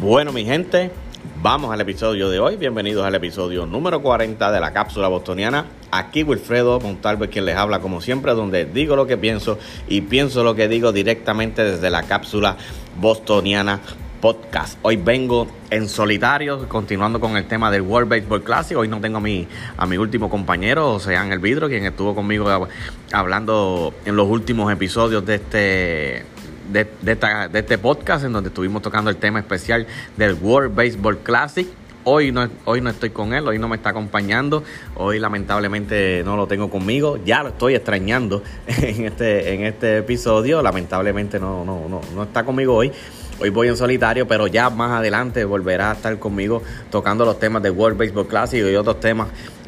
Bueno, mi gente, vamos al episodio de hoy. Bienvenidos al episodio número 40 de la Cápsula Bostoniana. Aquí Wilfredo Montalvo, quien les habla como siempre, donde digo lo que pienso y pienso lo que digo directamente desde la Cápsula Bostoniana Podcast. Hoy vengo en solitario, continuando con el tema del World Baseball Classic. Hoy no tengo a mi último compañero, José Ángel Vidro, quien estuvo conmigo hablando en los últimos episodios de este podcast, en donde estuvimos tocando el tema especial del World Baseball Classic. Hoy no estoy con él, hoy no me está acompañando, hoy lamentablemente no lo tengo conmigo, ya lo estoy extrañando en este episodio, lamentablemente no está conmigo hoy. Hoy voy en solitario, pero ya más adelante volverá a estar conmigo tocando los temas del World Baseball Classic y otros temas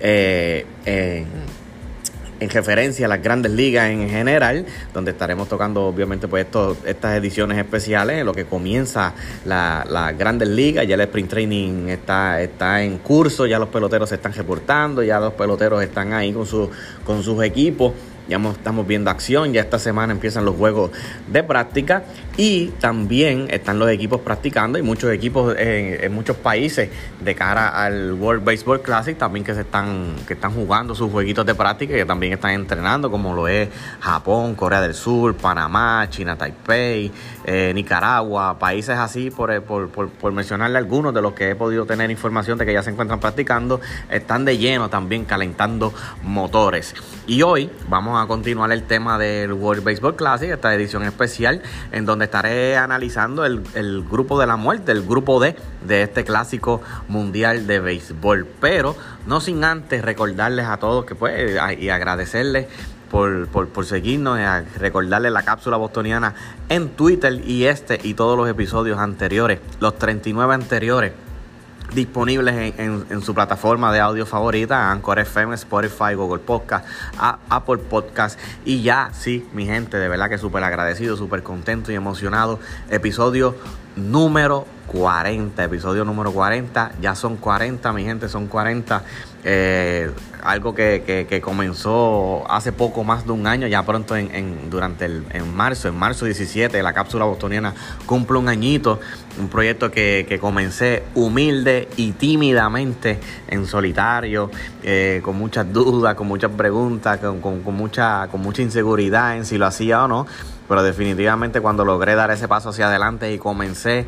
en referencia a las grandes ligas en general, donde estaremos tocando obviamente pues estas ediciones especiales en lo que comienza las grandes ligas. Ya el sprint training está en curso, ya los peloteros se están reportando, ya los peloteros están ahí con sus equipos. Ya estamos viendo acción, ya esta semana empiezan los juegos de práctica y también están los equipos practicando y muchos equipos en muchos países de cara al World Baseball Classic también que están jugando sus jueguitos de práctica y que también están entrenando, como lo es Japón, Corea del Sur, Panamá, China Taipei, Nicaragua, países así por mencionarle algunos de los que he podido tener información de que ya se encuentran practicando, están de lleno también calentando motores. Y hoy vamos a continuar el tema del World Baseball Classic, esta edición especial en donde estaré analizando el grupo de la muerte, el grupo D de este clásico mundial de béisbol, pero no sin antes recordarles a todos que y agradecerles por seguirnos, y recordarles la Cápsula Bostoniana en Twitter y todos los episodios anteriores, los 39 anteriores, disponibles en su plataforma de audio favorita, Anchor FM, Spotify, Google Podcast, Apple Podcast. Y ya, sí, mi gente, de verdad que súper agradecido, súper contento y emocionado. Episodio número 40, ya son 40, mi gente, son 40. Algo que comenzó hace poco más de un año, ya pronto en marzo 17, la Cápsula Bostoniana cumple un añito, un proyecto que comencé humilde y tímidamente en solitario, con muchas dudas, con muchas preguntas, con mucha inseguridad en si lo hacía o no, pero definitivamente cuando logré dar ese paso hacia adelante y comencé,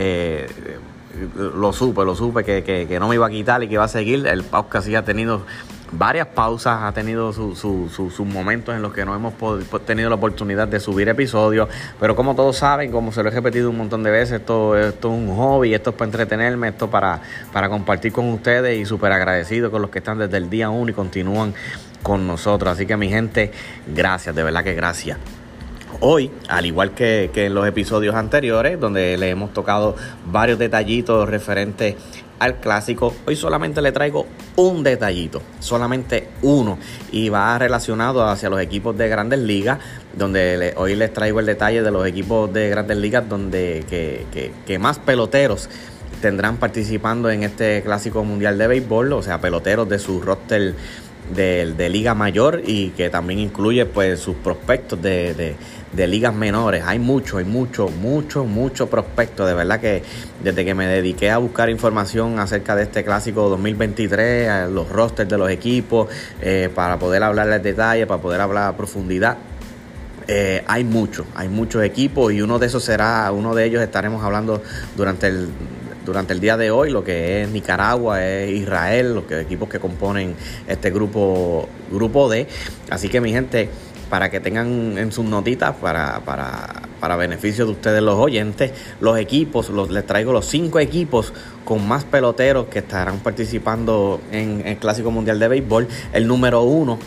lo supe que no me iba a quitar y que iba a seguir. El podcast sí ha tenido varias pausas, ha tenido sus momentos en los que no hemos tenido la oportunidad de subir episodios, pero como todos saben, como se lo he repetido un montón de veces, esto es un hobby, esto es para entretenerme, esto para compartir con ustedes, y súper agradecido con los que están desde el día 1 y continúan con nosotros. Así que mi gente, gracias, de verdad que gracias. Hoy, al igual que en los episodios anteriores, donde le hemos tocado varios detallitos referentes al clásico, hoy solamente le traigo un detallito, solamente uno, y va relacionado hacia los equipos de Grandes Ligas, donde hoy les traigo el detalle de los equipos de Grandes Ligas donde que más peloteros tendrán participando en este clásico mundial de béisbol, o sea, peloteros de su roster de Liga Mayor, y que también incluye pues sus prospectos de ligas menores. Hay mucho prospectos. De verdad que desde que me dediqué a buscar información acerca de este clásico 2023, los rosters de los equipos, para poder hablarles detalle, para poder hablar a profundidad, hay muchos equipos, y uno de ellos estaremos hablando durante el día de hoy, lo que es Nicaragua, es Israel, los equipos que componen este grupo D. Así que mi gente, para que tengan en sus notitas, para beneficio de ustedes los oyentes, los equipos, les traigo los 5 equipos con más peloteros que estarán participando en el Clásico Mundial de Béisbol. El número 1,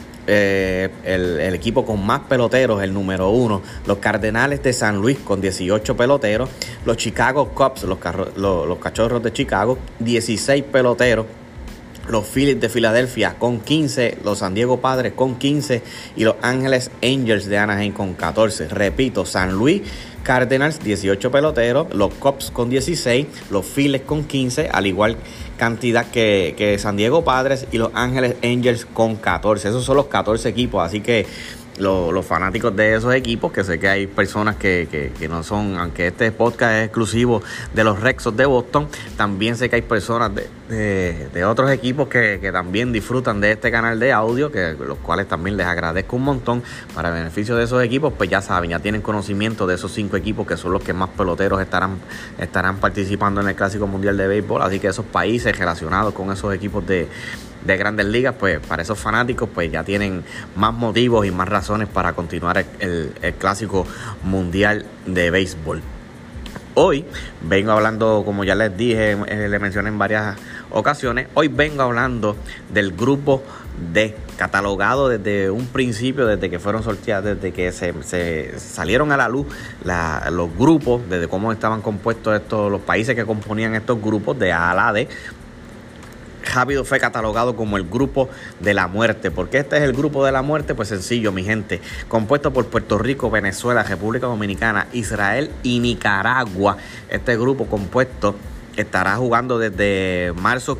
el equipo con más peloteros, el número 1, los Cardenales de San Luis con 18 peloteros, los Chicago Cubs, los Cachorros de Chicago, 16 peloteros, los Phillies de Filadelfia con 15, los San Diego Padres con 15 y los Ángeles Angels de Anaheim con 14. Repito, San Luis Cardinals 18 peloteros, los Cubs con 16, los Phillies con 15, al igual cantidad que San Diego Padres, y los Ángeles Angels con 14. Esos son los 14 equipos, así que los fanáticos de esos equipos, que sé que hay personas que no son, aunque este podcast es exclusivo de los Red Sox de Boston, también sé que hay personas de otros equipos que también disfrutan de este canal de audio, que los cuales también les agradezco un montón. Para beneficio de esos equipos, pues ya saben, ya tienen conocimiento de esos 5 equipos que son los que más peloteros estarán participando en el Clásico Mundial de Béisbol, así que esos países relacionados con esos equipos de Grandes Ligas, pues para esos fanáticos pues ya tienen más motivos y más razones para continuar el Clásico Mundial de Béisbol. Hoy vengo hablando, como ya les dije, les mencioné en varias ocasiones, hoy vengo hablando del grupo D, catalogado desde un principio, desde que fueron sorteados, desde que se salieron a la luz los grupos, desde cómo estaban compuestos los países que componían estos grupos de A a la D. Rápido fue catalogado como el grupo de la muerte. ¿Por qué este es el grupo de la muerte? Pues sencillo, mi gente. Compuesto por Puerto Rico, Venezuela, República Dominicana, Israel y Nicaragua. Este grupo compuesto estará jugando desde marzo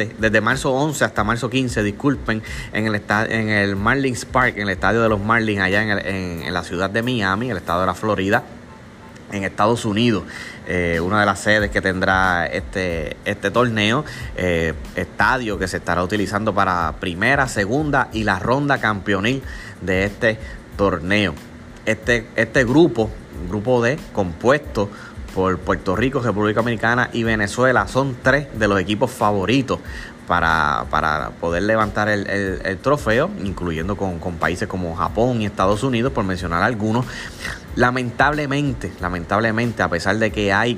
11 hasta marzo 15, disculpen, en el Marlins Park, en el estadio de los Marlins, allá en la ciudad de Miami, el estado de la Florida, en Estados Unidos. Una de las sedes que tendrá este torneo, estadio que se estará utilizando para primera, segunda y la ronda campeonil de este torneo. Este grupo D, compuesto por Puerto Rico, República Dominicana y Venezuela, son 3 de los equipos favoritos para poder levantar el trofeo, incluyendo con países como Japón y Estados Unidos, por mencionar algunos. Lamentablemente, a pesar de que hay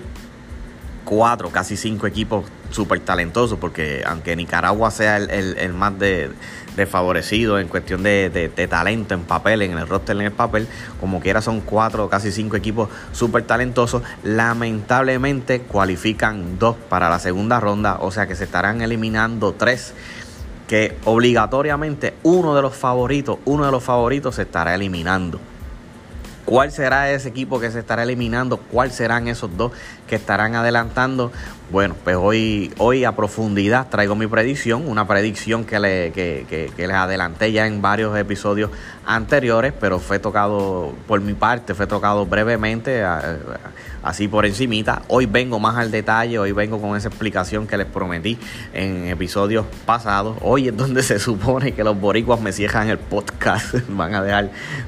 4, casi 5 equipos súper talentosos, porque aunque Nicaragua sea el más desfavorecido en cuestión de talento en papel, en el roster en el papel, como quiera son 4, casi 5 equipos súper talentosos, lamentablemente cualifican 2 para la segunda ronda, o sea que se estarán eliminando 3, que obligatoriamente uno de los favoritos se estará eliminando. ¿Cuál será ese equipo que se estará eliminando? ¿Cuáles serán esos 2 que estarán adelantando? Bueno, pues hoy a profundidad traigo mi predicción, una predicción que les adelanté ya en varios episodios anteriores, pero fue tocado por mi parte, fue tocado brevemente, así por encimita. Hoy vengo más al detalle, hoy vengo con esa explicación que les prometí en episodios pasados. Hoy es donde se supone que los boricuas me cierran el podcast, van a dejar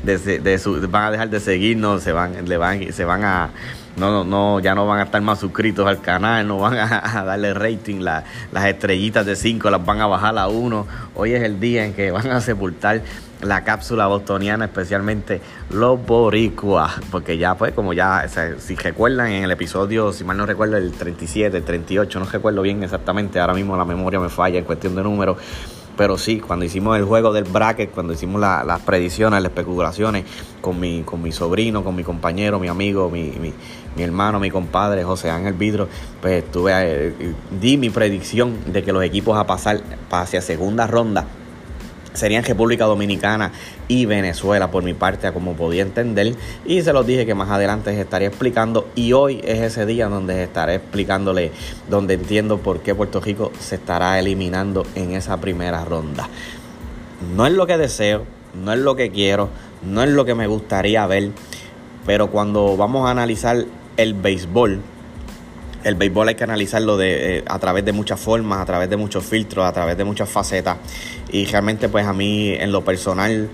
de seguirnos, ya no van a estar más suscritos al canal, no van a darle rating, las estrellitas de 5 las van a bajar a 1. Hoy es el día en que van a sepultar la cápsula bostoniana, especialmente los boricuas, porque ya pues, como ya, o sea, si recuerdan en el episodio, si mal no recuerdo, el 37, el 38, no recuerdo bien exactamente, ahora mismo la memoria me falla en cuestión de números, pero sí, cuando hicimos el juego del bracket, cuando hicimos las predicciones, las especulaciones con mi sobrino, con mi compañero, mi amigo, mi hermano, mi compadre José Ángel Vidro, pues di mi predicción de que los equipos a pasar hacia segunda ronda serían República Dominicana y Venezuela, por mi parte, como podía entender, y se los dije que más adelante les estaría explicando, y hoy es ese día donde estaré explicándole, donde entiendo por qué Puerto Rico se estará eliminando en esa primera ronda. No es lo que deseo, no es lo que quiero, no es lo que me gustaría ver, pero cuando vamos a analizar el béisbol hay que analizarlo a través de muchas formas, a través de muchos filtros, a través de muchas facetas. Y realmente, pues a mí, en lo personal,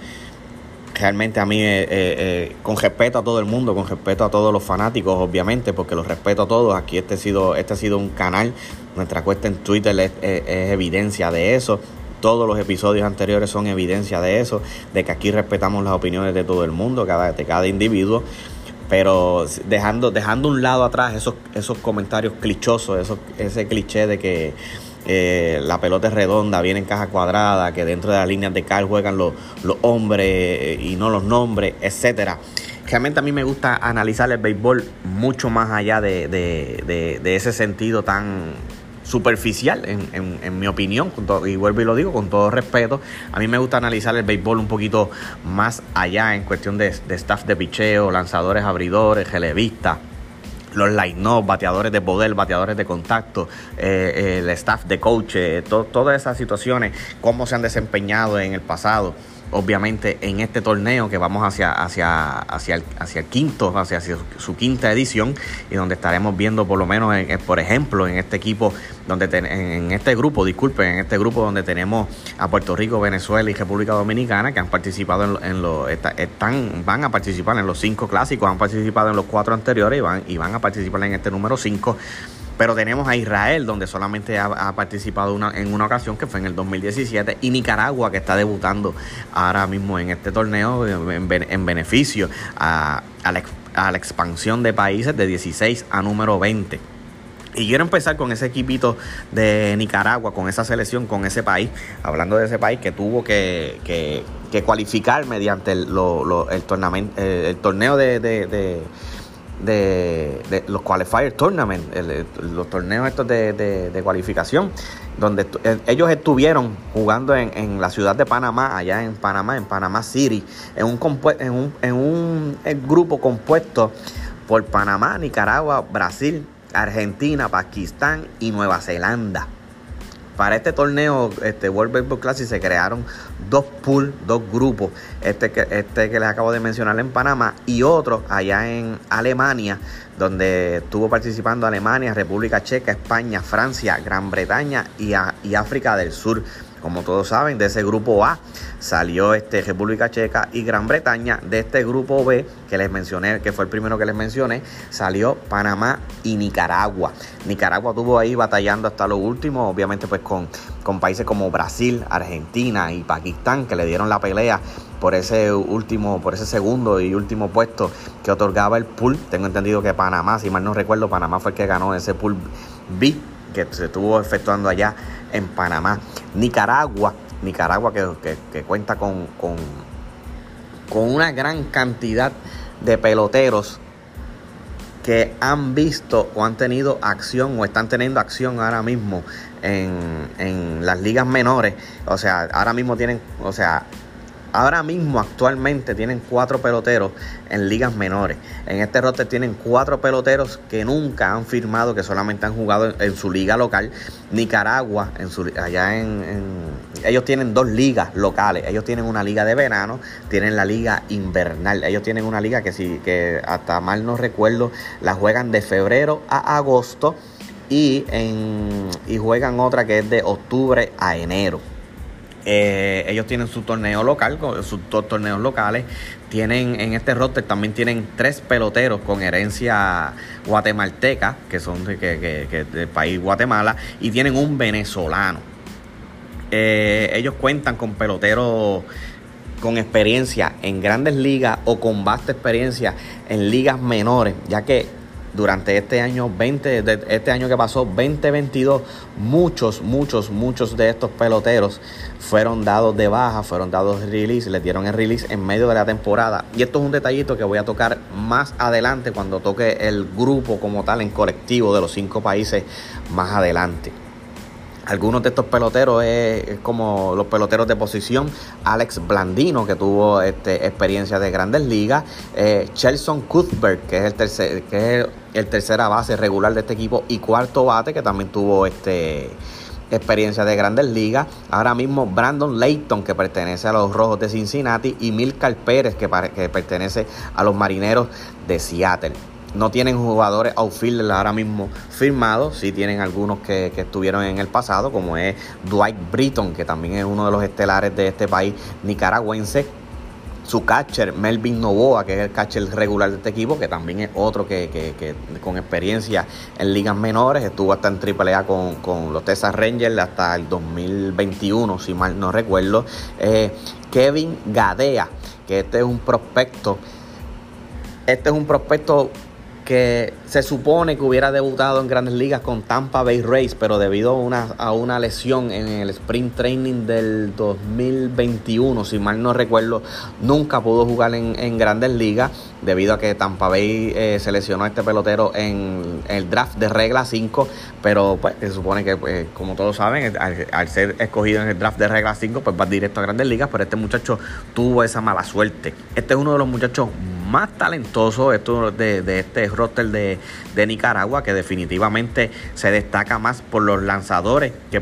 con respeto a todo el mundo, con respeto a todos los fanáticos, obviamente, porque los respeto a todos. Aquí este ha sido un canal, nuestra cuenta en Twitter es evidencia de eso. Todos los episodios anteriores son evidencia de eso, de que aquí respetamos las opiniones de todo el mundo, de cada individuo. Pero dejando a un lado atrás esos comentarios clichosos, ese cliché de que la pelota es redonda, viene en caja cuadrada, que dentro de las líneas de cal juegan los hombres y no los nombres, etcétera. Realmente a mí me gusta analizar el béisbol mucho más allá de ese sentido tan superficial, en mi opinión, y vuelvo y lo digo con todo respeto. A mí me gusta analizar el béisbol un poquito más allá en cuestión de staff de picheo, lanzadores, abridores, relevistas, los line-up, bateadores de poder, bateadores de contacto, el staff de coach, todas esas situaciones, cómo se han desempeñado en el pasado. obviamente en este torneo que vamos hacia el quinto, hacia su quinta edición, y donde estaremos viendo por lo menos, por ejemplo, en este equipo, en este grupo donde tenemos a Puerto Rico, Venezuela y República Dominicana, que han participado van a participar en los 5 clásicos, han participado en los 4 anteriores y van a participar en este número 5. Pero tenemos a Israel, donde solamente ha participado en una ocasión, que fue en el 2017, y Nicaragua, que está debutando ahora mismo en este torneo en beneficio a la expansión de países de 16 a número 20. Y quiero empezar con ese equipito de Nicaragua, con esa selección, con ese país, hablando de ese país que tuvo que cualificar mediante el torneo de los Qualifier Tournament, los torneos estos de cualificación, donde ellos estuvieron jugando en la ciudad de Panamá, allá en Panamá City, en un grupo compuesto por Panamá, Nicaragua, Brasil, Argentina, Pakistán y Nueva Zelanda. Para este torneo, World Baseball Classic, se crearon 2 pools, 2 grupos. Que les acabo de mencionar en Panamá, y otro allá en Alemania, donde estuvo participando Alemania, República Checa, España, Francia, Gran Bretaña y África del Sur. Como todos saben, de ese grupo A salió República Checa y Gran Bretaña. De este grupo B que les mencioné, que fue el primero que les mencioné, salió Panamá y Nicaragua. Nicaragua estuvo ahí batallando hasta lo último, obviamente pues con países como Brasil, Argentina y Pakistán, que le dieron la pelea por ese segundo y último puesto que otorgaba el pool. Tengo entendido que Panamá, si mal no recuerdo, Panamá fue el que ganó ese pool B, que se estuvo efectuando allá en Panamá. Nicaragua que cuenta con una gran cantidad de peloteros que han visto o han tenido acción o están teniendo acción ahora mismo en las ligas menores. Ahora mismo actualmente tienen 4 peloteros en ligas menores. En este roster tienen 4 peloteros que nunca han firmado, que solamente han jugado en su liga local. Nicaragua, ellos tienen 2 ligas locales. Ellos tienen una liga de verano, tienen la liga invernal. Ellos tienen una liga que hasta mal no recuerdo, la juegan de febrero a agosto, y juegan otra que es de octubre a enero. Ellos tienen su torneo local, sus 2 torneos locales. En este roster también tienen 3 peloteros con herencia guatemalteca, que son del país Guatemala, y tienen un venezolano. Ellos cuentan con peloteros con experiencia en grandes ligas o con vasta experiencia en ligas menores, ya que durante este año que pasó, 2022, muchos de estos peloteros fueron dados de baja, fueron dados de release, les dieron el release en medio de la temporada. Y esto es un detallito que voy a tocar más adelante, cuando toque el grupo como tal, en colectivo, de los 5 países más adelante. Algunos de estos peloteros es como los peloteros de posición: Alex Blandino, que tuvo experiencia de grandes ligas, Shelton Cuthbert, que es el tercera base regular de este equipo y cuarto bate, que también tuvo experiencia de grandes ligas. Ahora mismo Brandon Layton, que pertenece a los Rojos de Cincinnati, y Milcar Pérez, que pertenece a los Marineros de Seattle. No tienen jugadores outfielders ahora mismo firmados. Sí tienen algunos que estuvieron en el pasado, como es Dwight Britton, que también es uno de los estelares de este país nicaragüense. Su catcher, Melvin Novoa, que es el catcher regular de este equipo, que también es otro que con experiencia en ligas menores. Estuvo hasta en AAA con los Texas Rangers hasta el 2021, si mal no recuerdo. Kevin Gadea, que este es un prospecto que se supone que hubiera debutado en grandes ligas con Tampa Bay Rays, pero debido a una lesión en el Spring Training del 2021, si mal no recuerdo, nunca pudo jugar en grandes ligas, debido a que Tampa Bay seleccionó a este pelotero en el draft de regla 5, pero pues se supone que, pues, como todos saben, al ser escogido en el draft de regla 5, pues va directo a grandes ligas, pero este muchacho tuvo esa mala suerte. Este es uno de los muchachos más talentosos de este roster de Nicaragua, que definitivamente se destaca más por los lanzadores que por los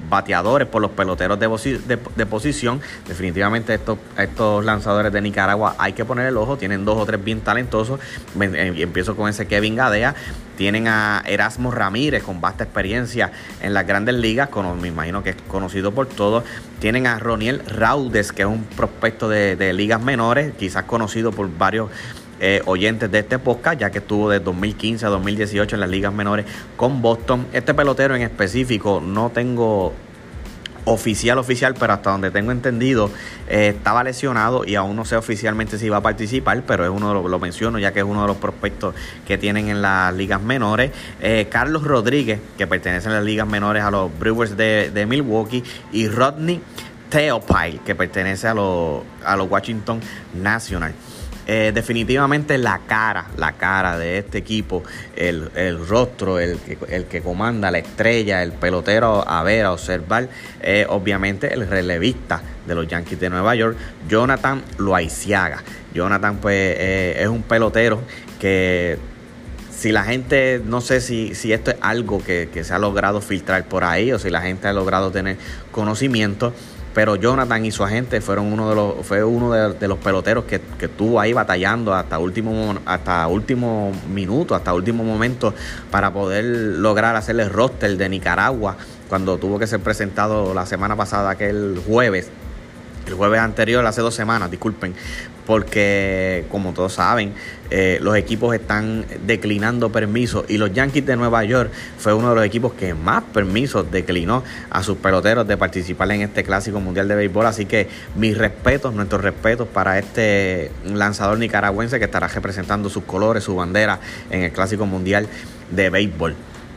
bateadores, por los peloteros de posición. Definitivamente estos lanzadores de Nicaragua hay que poner el ojo. Tienen 2 o 3 bien talentosos. Empiezo con ese Kevin Gadea. Tienen a Erasmo Ramírez con vasta experiencia en las grandes ligas, me imagino que es conocido por todos. Tienen a Roniel Raudes, que es un prospecto de ligas menores, quizás conocido por varios oyentes de este podcast, ya que estuvo de 2015 a 2018 en las ligas menores con Boston. Este pelotero en específico no tengo oficial, pero hasta donde tengo entendido estaba lesionado y aún no sé oficialmente si va a participar, pero es lo menciono ya que es uno de los prospectos que tienen en las ligas menores. Carlos Rodríguez, que pertenece a las ligas menores a los Brewers de Milwaukee, y Rodney Theopile, que pertenece a los Washington Nationals. Definitivamente la cara de este equipo, el rostro, el que comanda, la estrella, el pelotero a ver, a observar, obviamente el relevista de los Yankees de Nueva York, Jonathan Loaiziaga. Jonathan pues es un pelotero que, si la gente, no sé si esto es algo que se ha logrado filtrar por ahí o si la gente ha logrado tener conocimiento, pero Jonathan y su agente fue uno de los peloteros que estuvo ahí batallando hasta último minuto, hasta último momento, para poder lograr hacer el roster de Nicaragua cuando tuvo que ser presentado la semana pasada, aquel jueves. El jueves anterior, hace 2 semanas, disculpen, porque como todos saben, los equipos están declinando permisos y los Yankees de Nueva York fue uno de los equipos que más permisos declinó a sus peloteros de participar en este Clásico Mundial de Béisbol. Así que nuestros respetos para este lanzador nicaragüense que estará representando sus colores, su bandera en el Clásico Mundial de Béisbol.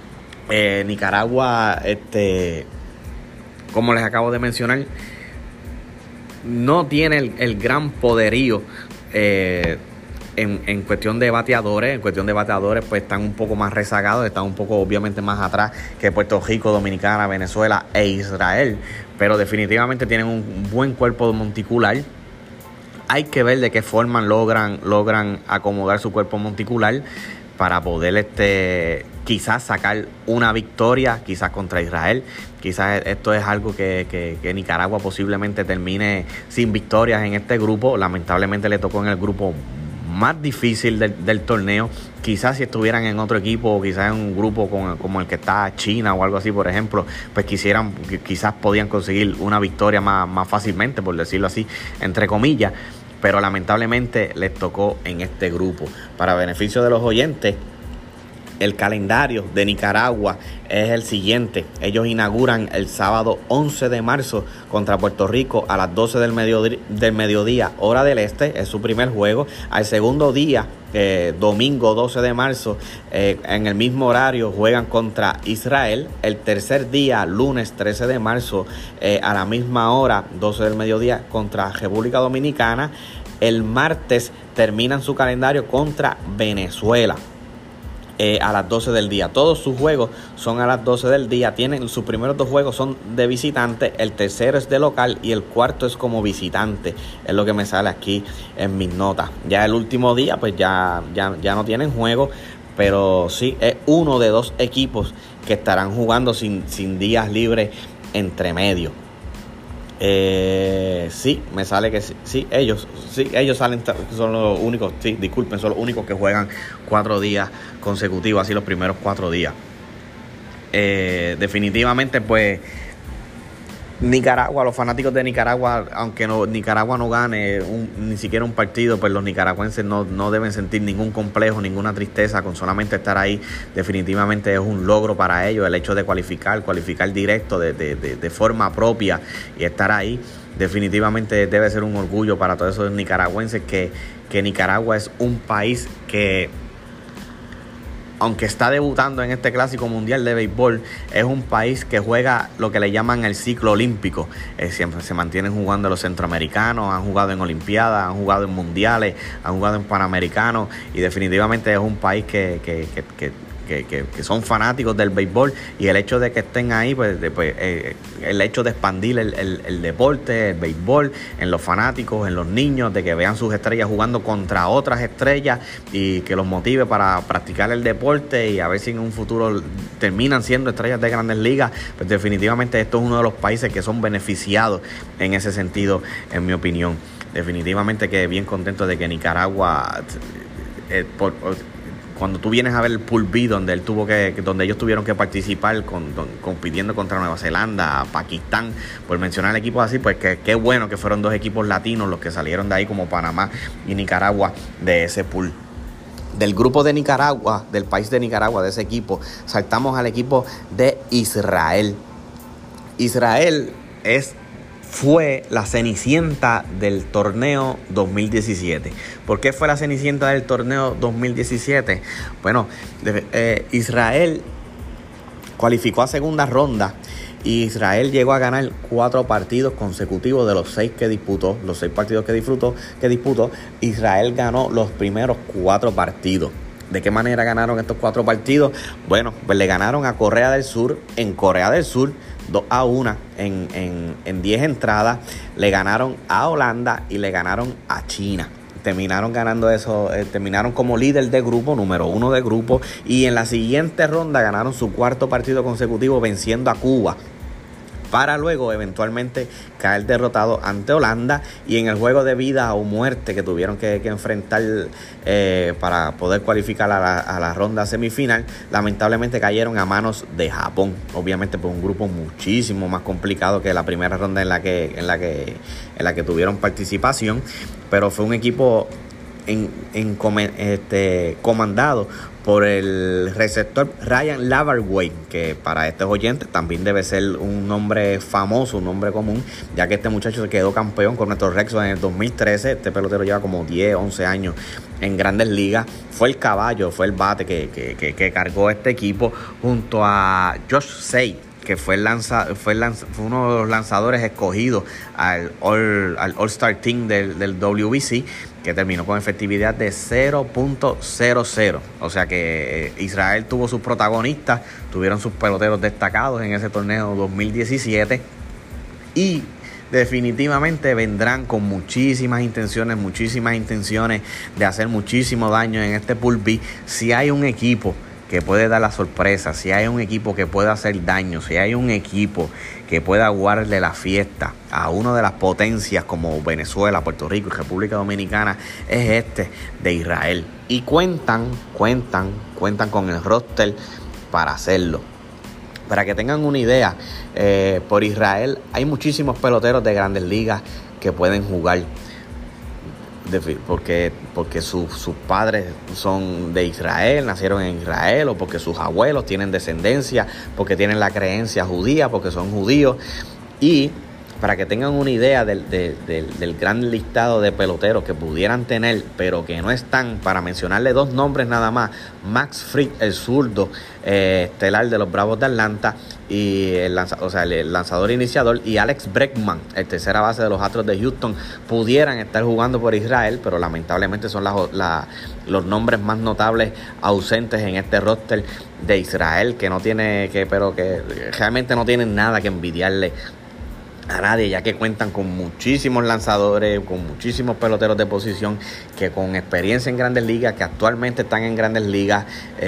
Nicaragua, como les acabo de mencionar, no tiene el gran poderío en cuestión de bateadores. En cuestión de bateadores pues están un poco más rezagados, están un poco obviamente más atrás que Puerto Rico, Dominicana, Venezuela e Israel, pero definitivamente tienen un buen cuerpo monticular. Hay que ver de qué forma logran acomodar su cuerpo monticular para poder quizás sacar una victoria, quizás contra Israel. Quizás esto es algo que Nicaragua posiblemente termine sin victorias en este grupo. Lamentablemente le tocó en el grupo más difícil del torneo. Quizás si estuvieran en otro equipo, quizás en un grupo como el que está China o algo así, por ejemplo, pues quizás podían conseguir una victoria más fácilmente, por decirlo así, entre comillas. Pero lamentablemente les tocó en este grupo. Para beneficio de los oyentes, el calendario de Nicaragua es el siguiente. Ellos inauguran el sábado 11 de marzo contra Puerto Rico a las 12 del mediodía, hora del este. Es su primer juego. Al segundo día, domingo 12 de marzo, en el mismo horario, juegan contra Israel. El tercer día, lunes 13 de marzo, a la misma hora, 12 del mediodía, contra República Dominicana. El martes terminan su calendario contra Venezuela. A las 12 del día. Todos sus juegos son a las 12 del día. Sus primeros 2 juegos son de visitante, el tercero es de local y el cuarto es como visitante. Es lo que me sale aquí en mis notas. Ya el último día pues ya no tienen juego, pero sí es uno de 2 equipos que estarán jugando sin días libres entre medio. Sí, me sale que sí, ellos son los únicos, son los únicos que juegan 4 días consecutivos, así los primeros 4 días. Definitivamente pues Nicaragua, los fanáticos de Nicaragua, aunque Nicaragua no gane ni siquiera un partido, pues los nicaragüenses no deben sentir ningún complejo, ninguna tristeza con solamente estar ahí. Definitivamente es un logro para ellos el hecho de cualificar directo de forma propia y estar ahí. Definitivamente debe ser un orgullo para todos esos nicaragüenses que Nicaragua es un país que, aunque está debutando en este Clásico Mundial de Béisbol, es un país que juega lo que le llaman el ciclo olímpico. Siempre se mantienen jugando los centroamericanos, han jugado en olimpiadas, han jugado en mundiales, han jugado en panamericanos y definitivamente es un país que que son fanáticos del béisbol, y el hecho de que estén ahí, el hecho de expandir el deporte, el béisbol, en los fanáticos, en los niños, de que vean sus estrellas jugando contra otras estrellas y que los motive para practicar el deporte y a ver si en un futuro terminan siendo estrellas de Grandes Ligas, pues definitivamente esto es uno de los países que son beneficiados en ese sentido, en mi opinión. Definitivamente que bien contento de que Nicaragua, cuando tú vienes a ver el Pool B, donde ellos tuvieron que participar compitiendo contra Nueva Zelanda, Pakistán, por mencionar equipos así, pues qué bueno que fueron dos equipos latinos los que salieron de ahí, como Panamá y Nicaragua, de ese pool. Del grupo de Nicaragua, del país de Nicaragua, de ese equipo, saltamos al equipo de Israel. Israel fue la cenicienta del torneo 2017. ¿Por qué fue la cenicienta del torneo 2017? Bueno, Israel cualificó a segunda ronda y Israel llegó a ganar 4 partidos consecutivos de los 6 que disputó. Los 6 partidos que disputó, Israel ganó los primeros 4 partidos. ¿De qué manera ganaron estos 4 partidos? Bueno, pues le ganaron a Corea del Sur en Corea del Sur 2-1 en 10 entradas. Le ganaron a Holanda y le ganaron a China. Terminaron ganando eso, terminaron como líder de grupo, número 1 de grupo, y en la siguiente ronda ganaron su 4º partido consecutivo venciendo a Cuba, para luego eventualmente caer derrotado ante Holanda, y en el juego de vida o muerte que tuvieron que enfrentar para poder cualificar a la ronda semifinal, lamentablemente cayeron a manos de Japón, obviamente por un grupo muchísimo más complicado que la primera ronda en la que tuvieron participación, pero fue un equipo comandado por el receptor Ryan Lavarway, que para estos oyentes también debe ser un nombre famoso, un nombre común, ya que este muchacho se quedó campeón con nuestros Red Sox en el 2013. Este pelotero lleva como 10, 11 años en Grandes Ligas. Fue el caballo, fue el bate que cargó este equipo junto a Josh Say, que fue uno de los lanzadores escogidos al All-Star Team del WBC, que terminó con efectividad de 0.00. O sea que Israel tuvo sus protagonistas, tuvieron sus peloteros destacados en ese torneo 2017, y definitivamente vendrán con muchísimas intenciones de hacer muchísimo daño en este Pool B. Si hay un equipo que puede dar la sorpresa, si hay un equipo que puede hacer daño, si hay un equipo que pueda guardarle la fiesta a una de las potencias como Venezuela, Puerto Rico y República Dominicana, es este de Israel. Y cuentan con el roster para hacerlo. Para que tengan una idea, por Israel hay muchísimos peloteros de Grandes Ligas que pueden jugar, porque sus padres son de Israel, nacieron en Israel, o porque sus abuelos tienen descendencia, porque tienen la creencia judía, porque son judíos. Y para que tengan una idea del gran listado de peloteros que pudieran tener, pero que no están, para mencionarle 2 nombres nada más: Max Fried, el zurdo estelar de los Bravos de Atlanta, y el lanzador iniciador, y Alex Bregman, el tercera base de los Astros de Houston, pudieran estar jugando por Israel, pero lamentablemente son los nombres más notables ausentes en este roster de Israel, que realmente no tienen nada que envidiarle a nadie, ya que cuentan con muchísimos lanzadores, con muchísimos peloteros de posición que con experiencia en Grandes Ligas, que actualmente están en Grandes Ligas,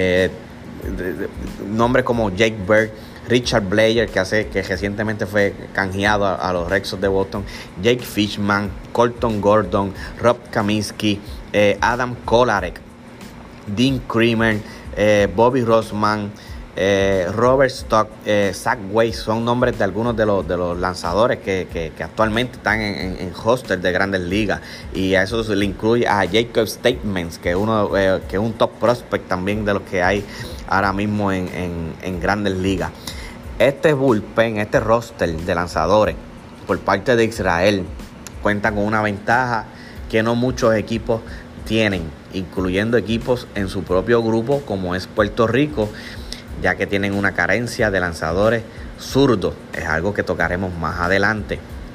nombres como Jake Bird, Richard Blair, que recientemente fue canjeado a los Red Sox de Boston, Jake Fishman, Colton Gordon, Rob Kaminsky, Adam Kolarek, Dean Kremer, Bobby Rossman, Robert Stock, Zach Weiss, son nombres de algunos de los lanzadores que actualmente están en roster de Grandes Ligas, y a eso se le incluye a Jacob Statements, que es un top prospect también de los que hay ahora mismo en Grandes Ligas. Este bullpen, este roster de lanzadores por parte de Israel cuenta con una ventaja que no muchos equipos tienen, incluyendo equipos en su propio grupo como es Puerto Rico, ya que tienen una carencia de lanzadores zurdos. Es algo que tocaremos más adelante.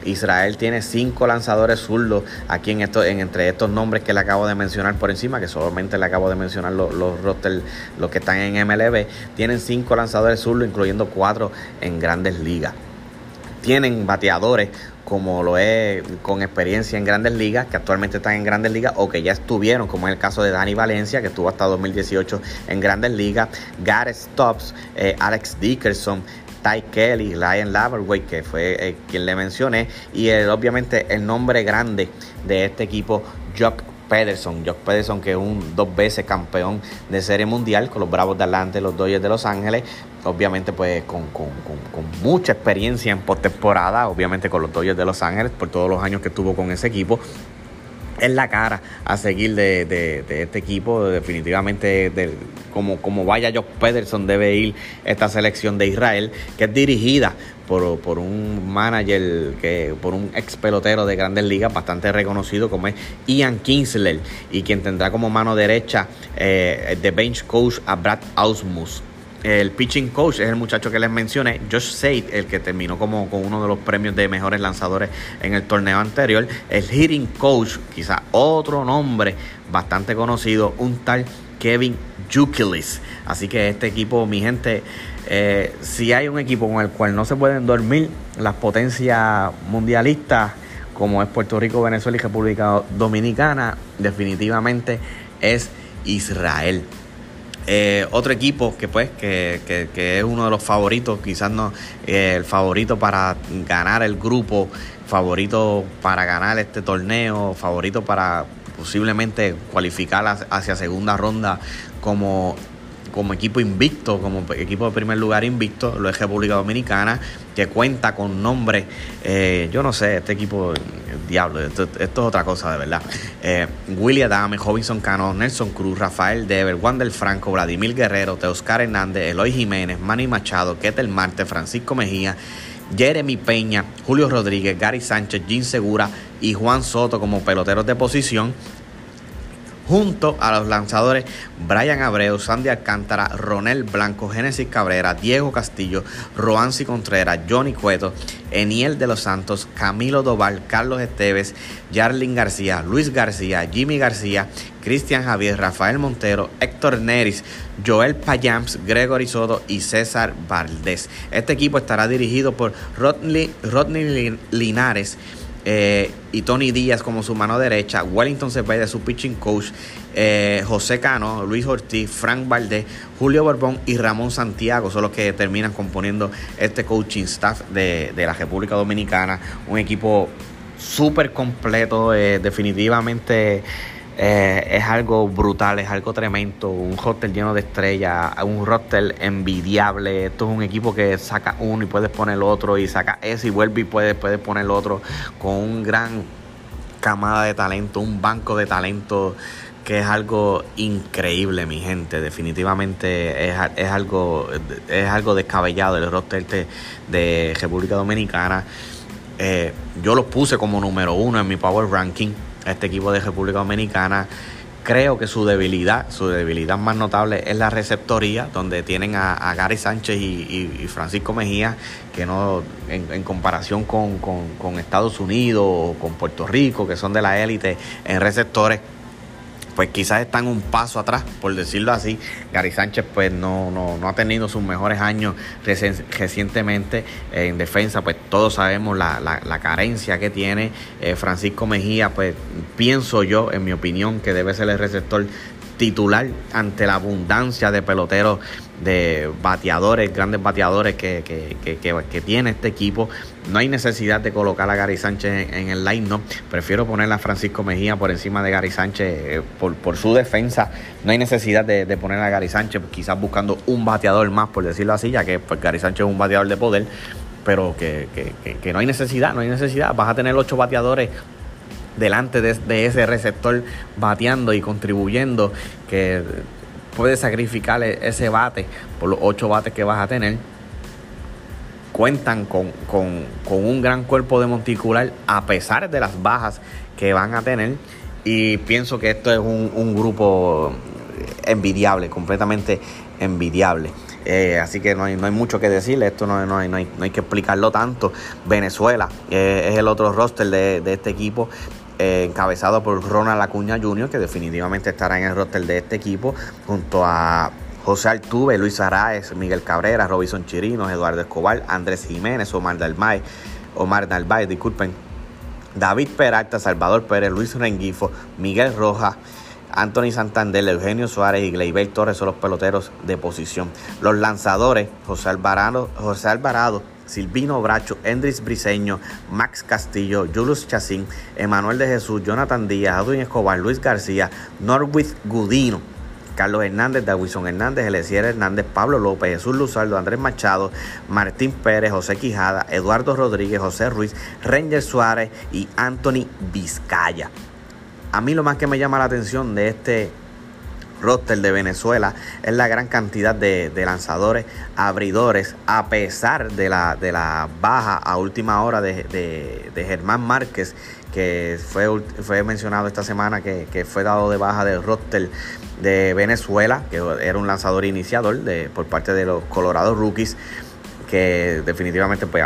Israel tiene 5 lanzadores zurdos aquí entre estos nombres que le acabo de mencionar por encima, que solamente le acabo de mencionar los rosters, los que están en MLB. Tienen 5 lanzadores zurdos, incluyendo 4 en Grandes Ligas. Tienen bateadores como lo es con experiencia en Grandes Ligas, que actualmente están en Grandes Ligas o que ya estuvieron, como es el caso de Dani Valencia, que estuvo hasta 2018 en Grandes Ligas, Garrett Stubbs, Alex Dickerson, Ty Kelly, Ryan Laverway, que fue quien le mencioné, y obviamente el nombre grande de este equipo, Jock Pederson, que es un 2 veces campeón de Serie Mundial con los Bravos de Atlanta y los Dodgers de Los Ángeles. Obviamente pues con mucha experiencia en postemporada, obviamente con los Dodgers de Los Ángeles por todos los años que estuvo con ese equipo. Es la cara a seguir de este equipo. Definitivamente, como vaya Jock Pederson, debe ir esta selección de Israel, que es dirigida por un manager, por un ex pelotero de Grandes Ligas bastante reconocido, como es Ian Kinsler, y quien tendrá como mano derecha de bench coach a Brad Ausmus. El pitching coach es el muchacho que les mencioné, Josh Said, el que terminó con uno de los premios de mejores lanzadores en el torneo anterior. El hitting coach, quizá otro nombre bastante conocido, un tal Kevin Youkilis. Así que este equipo, mi gente, si hay un equipo con el cual no se pueden dormir las potencias mundialistas, como es Puerto Rico, Venezuela y República Dominicana, definitivamente es Israel. Otro equipo que es uno de los favoritos, quizás no el favorito para ganar el grupo, favorito para ganar este torneo, favorito para posiblemente cualificar hacia segunda ronda como equipo invicto, como equipo de primer lugar invicto, lo es República Dominicana, que cuenta con nombres, yo no sé, este equipo, diablo, esto es otra cosa de verdad. Willy Adame, Robinson Cano, Nelson Cruz, Rafael Dever, Wander Franco, Vladimir Guerrero, Teoscar Hernández, Eloy Jiménez, Manny Machado, Ketel Marte, Francisco Mejía, Jeremy Peña, Julio Rodríguez, Gary Sánchez, Jim Segura y Juan Soto como peloteros de posición, junto a los lanzadores Brian Abreu, Sandy Alcántara, Ronel Blanco, Génesis Cabrera, Diego Castillo, Roansi Contreras, Johnny Cueto, Eniel de los Santos, Camilo Doval, Carlos Esteves, Yarlin García, Luis García, Jimmy García, Cristian Javier, Rafael Montero, Héctor Neris, Joel Payams, Gregory Soto y César Valdés. Este equipo estará dirigido por Rodney Linares y Tony Díaz como su mano derecha, Wellington Cepeda su pitching coach, José Cano, Luis Ortiz, Frank Valdés, Julio Borbón y Ramón Santiago son los que terminan componiendo este coaching staff de la República Dominicana. Un equipo súper completo, definitivamente. Es algo brutal, es algo tremendo, un roster lleno de estrellas, un roster envidiable. Esto es un equipo que saca uno y puedes poner el otro, y saca ese y vuelve y puedes poner el otro, con un gran camada de talento, un banco de talento que es algo increíble, mi gente. Definitivamente es algo descabellado el roster de República Dominicana. Yo los puse como número 1 en mi Power Ranking. Este equipo de República Dominicana, creo que su debilidad más notable es la receptoría, donde tienen a Gary Sánchez y Francisco Mejía, que no en comparación con Estados Unidos o con Puerto Rico, que son de la élite en receptores, pues quizás están un paso atrás, por decirlo así. Gary Sánchez pues no ha tenido sus mejores años recientemente en defensa, pues todos sabemos la carencia que tiene. Francisco Mejía, pues pienso yo, en mi opinión, que debe ser el receptor titular ante la abundancia de peloteros, de bateadores, grandes bateadores que tiene este equipo. No hay necesidad de colocar a Gary Sánchez en el line-up. Prefiero poner a Francisco Mejía por encima de Gary Sánchez por su defensa. No hay necesidad de poner a Gary Sánchez, quizás buscando un bateador más, por decirlo así, ya que pues, Gary Sánchez es un bateador de poder, pero que no hay necesidad. Vas a tener 8 bateadores delante de ese receptor bateando y contribuyendo, que puedes sacrificar ese bate por los 8 bates que vas a tener. Cuentan con un gran cuerpo de monticular a pesar de las bajas que van a tener, y pienso que esto es un grupo envidiable, completamente envidiable. Así que no hay mucho que decirle, esto no hay que explicarlo tanto. Venezuela es el otro roster de este equipo, encabezado por Ronald Acuña Jr., que definitivamente estará en el roster de este equipo, junto a José Altuve, Luis Arraez, Miguel Cabrera, Robinson Chirinos, Eduardo Escobar, Andrés Jiménez, Omar Narváez, disculpen, David Peralta, Salvador Pérez, Luis Rengifo, Miguel Rojas, Anthony Santander, Eugenio Suárez y Gleyber Torres son los peloteros de posición. Los lanzadores: José Alvarado, Silvino Bracho, Endris Briseño, Max Castillo, Julius Chacín, Emanuel de Jesús, Jonathan Díaz, Edwin Escobar, Luis García, Norwith Gudino, Carlos Hernández, Dawison Hernández, Eliezer Hernández, Pablo López, Jesús Luzardo, Andrés Machado, Martín Pérez, José Quijada, Eduardo Rodríguez, José Ruiz, Ranger Suárez y Anthony Vizcaya. A mí lo más que me llama la atención de este roster de Venezuela es la gran cantidad de lanzadores abridores, a pesar de la baja a última hora de Germán Márquez, que fue mencionado esta semana que fue dado de baja del roster de Venezuela, que era un lanzador iniciador por parte de los Colorado Rockies, que definitivamente pues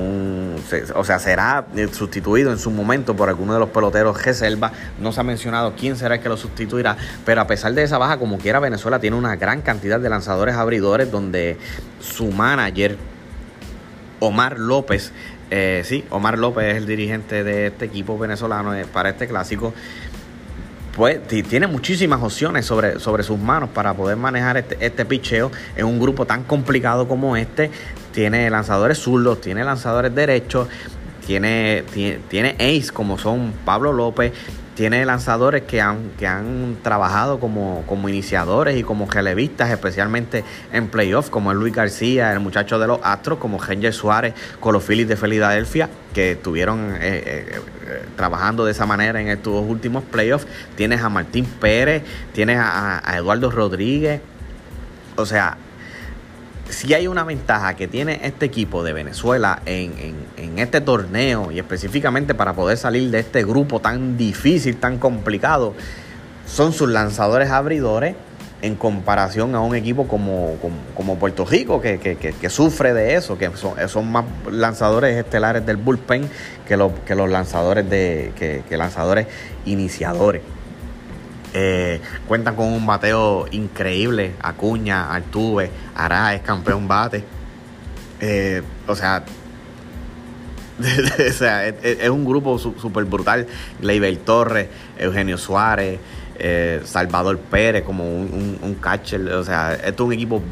será sustituido en su momento por alguno de los peloteros reserva. No se ha mencionado quién será el que lo sustituirá, pero a pesar de esa baja, como quiera, Venezuela tiene una gran cantidad de lanzadores abridores, donde su manager Omar López, Omar López es el dirigente de este equipo venezolano para este clásico, pues tiene muchísimas opciones sobre sus manos para poder manejar este picheo en un grupo tan complicado como este. Tiene lanzadores zurdos, tiene lanzadores derechos, tiene ace como son Pablo López, tiene lanzadores que han trabajado como iniciadores y como relevistas, especialmente en playoffs, como es Luis García, el muchacho de los Astros, como Ranger Suárez con los Phillies de Filadelfia, que estuvieron trabajando de esa manera en estos últimos playoffs. Tienes a Martín Pérez, tienes a Eduardo Rodríguez. O sea, si hay una ventaja que tiene este equipo de Venezuela en este torneo, y específicamente para poder salir de este grupo tan difícil, tan complicado, son sus lanzadores abridores, en comparación a un equipo como Puerto Rico, que sufre de eso, que son más lanzadores estelares del bullpen que los lanzadores lanzadores iniciadores. Cuentan con un bateo increíble: Acuña, Altuve, Arraez, campeón bate. O sea, es un grupo súper brutal. Gleyber Torres, Eugenio Suárez, Salvador Pérez como un catcher. O sea, esto es un equipo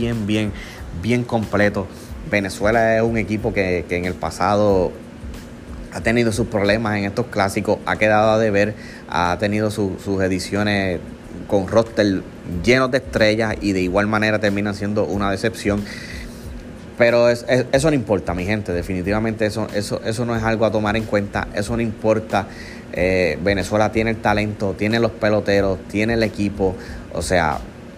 bien completo. Venezuela es un equipo que en el pasado ha tenido sus problemas en estos clásicos, ha quedado a deber, ha tenido sus ediciones con roster llenos de estrellas y de igual manera terminan siendo una decepción. Pero eso no importa, mi gente. Definitivamente eso no es algo a tomar en cuenta. Eso no importa. Venezuela tiene el talento, tiene los peloteros, tiene el equipo. O sea,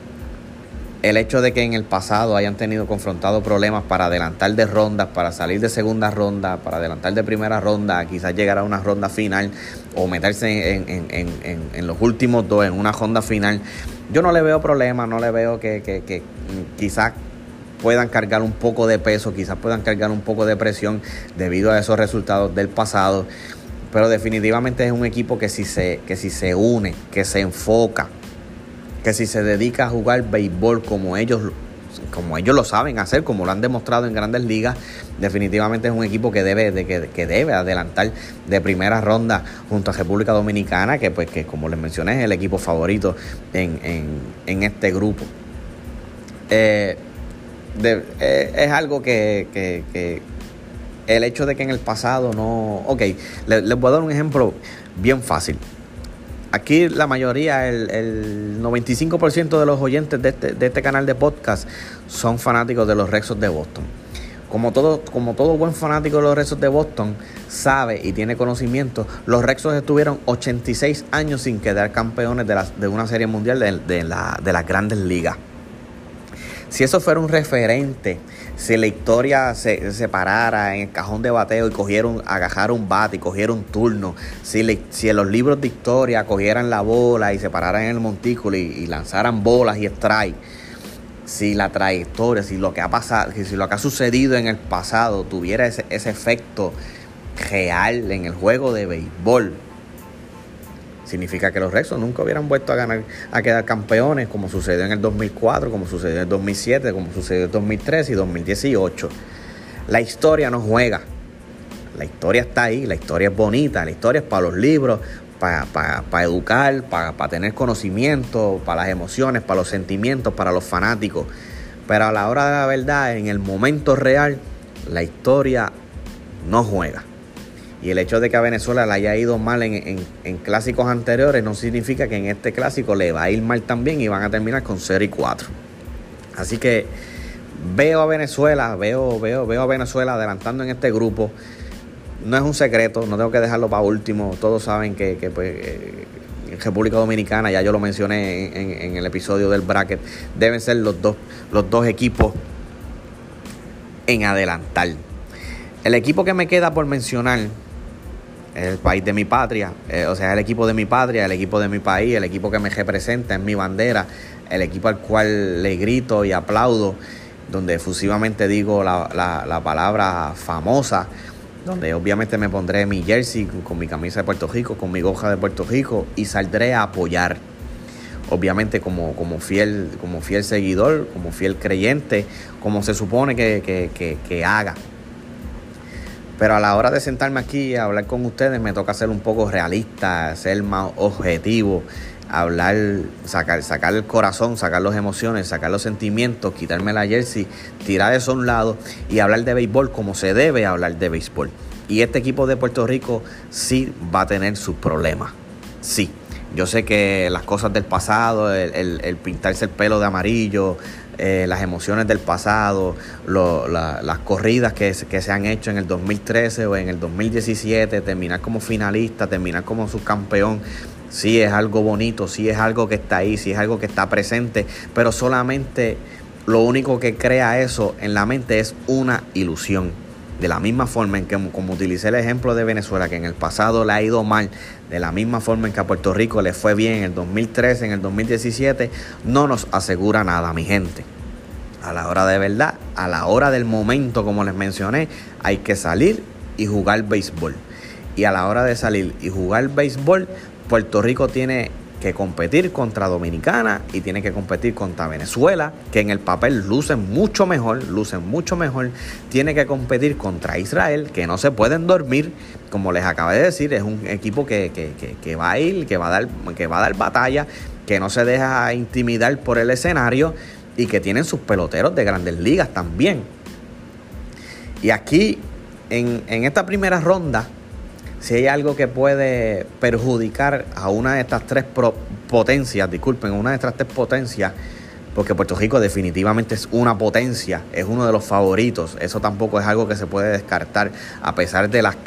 el hecho de que en el pasado hayan confrontado problemas para adelantar de rondas, para salir de segunda ronda, para adelantar de primera ronda, quizás llegar a una ronda final o meterse en los últimos dos en una ronda final, yo no le veo problema. No le veo que quizás puedan cargar un poco de peso, quizás puedan cargar un poco de presión debido a esos resultados del pasado. Pero definitivamente es un equipo que si se une, que se enfoca, que si se dedica a jugar béisbol como ellos lo saben hacer, como lo han demostrado en Grandes Ligas, definitivamente es un equipo que debe adelantar de primera ronda junto a República Dominicana, que como les mencioné es el equipo favorito en este grupo. Es algo que el hecho de que en el pasado no... Ok, les voy a dar un ejemplo bien fácil. Aquí la mayoría, el 95% de los oyentes de este canal de podcast son fanáticos de los Red Sox de Boston. Como todo buen fanático de los Red Sox de Boston sabe y tiene conocimiento, los Red Sox estuvieron 86 años sin quedar campeones de una serie mundial de las Grandes Ligas. Si eso fuera un referente, si la historia se parara en el cajón de bateo y agajaran un bate y cogieran un turno, si en los libros de historia cogieran la bola y se pararan en el montículo y lanzaran bolas y strike, si la trayectoria, si lo que ha pasado, si lo que ha sucedido en el pasado tuviera ese efecto real en el juego de béisbol, significa que los Red Sox nunca hubieran vuelto a quedar campeones, como sucedió en el 2004, como sucedió en el 2007, como sucedió en el 2013 y 2018. La historia no juega. La historia está ahí, la historia es bonita, la historia es para los libros, para educar, para tener conocimiento, para las emociones, para los sentimientos, para los fanáticos. Pero a la hora de la verdad, en el momento real, la historia no juega. Y el hecho de que a Venezuela le haya ido mal en clásicos anteriores no significa que en este clásico le va a ir mal también y van a terminar con 0-4. Así que veo a Venezuela adelantando en este grupo. No es un secreto, no tengo que dejarlo para último. Todos saben que pues, en República Dominicana, ya yo lo mencioné en el episodio del bracket, deben ser los dos equipos en adelantar. El equipo que me queda por mencionar es el país de mi patria, el equipo de mi patria, el equipo de mi país, el equipo que me representa, es mi bandera, el equipo al cual le grito y aplaudo, donde efusivamente digo la palabra famosa, donde obviamente me pondré mi jersey con mi camisa de Puerto Rico, con mi gorra de Puerto Rico y saldré a apoyar. Obviamente como fiel seguidor, como fiel creyente, como se supone que haga. Pero a la hora de sentarme aquí a hablar con ustedes me toca ser un poco realista, ser más objetivo, hablar, sacar el corazón, sacar las emociones, sacar los sentimientos, quitarme la jersey, tirar eso a un lado y hablar de béisbol como se debe hablar de béisbol. Y este equipo de Puerto Rico sí va a tener sus problemas. Sí, yo sé que las cosas del pasado, el pintarse el pelo de amarillo, las emociones del pasado, las corridas que se han hecho en el 2013 o en el 2017, terminar como finalista, terminar como subcampeón, sí es algo bonito, sí es algo que está ahí, sí es algo que está presente, pero solamente lo único que crea eso en la mente es una ilusión. De la misma forma en que, como utilicé el ejemplo de Venezuela, que en el pasado le ha ido mal, de la misma forma en que a Puerto Rico le fue bien en el 2013, en el 2017, no nos asegura nada, mi gente. A la hora de verdad, a la hora del momento, como les mencioné, hay que salir y jugar béisbol. Y a la hora de salir y jugar béisbol, Puerto Rico tiene que competir contra Dominicana y tiene que competir contra Venezuela, que en el papel lucen mucho mejor. Tiene que competir contra Israel, que no se pueden dormir, como les acabé de decir, es un equipo que va a ir, que va a dar batalla, que no se deja intimidar por el escenario y que tienen sus peloteros de Grandes Ligas también. Y aquí, en esta primera ronda, si hay algo que puede perjudicar a una de estas tres potencias, porque Puerto Rico definitivamente es una potencia, es uno de los favoritos, eso tampoco es algo que se puede descartar, a pesar de las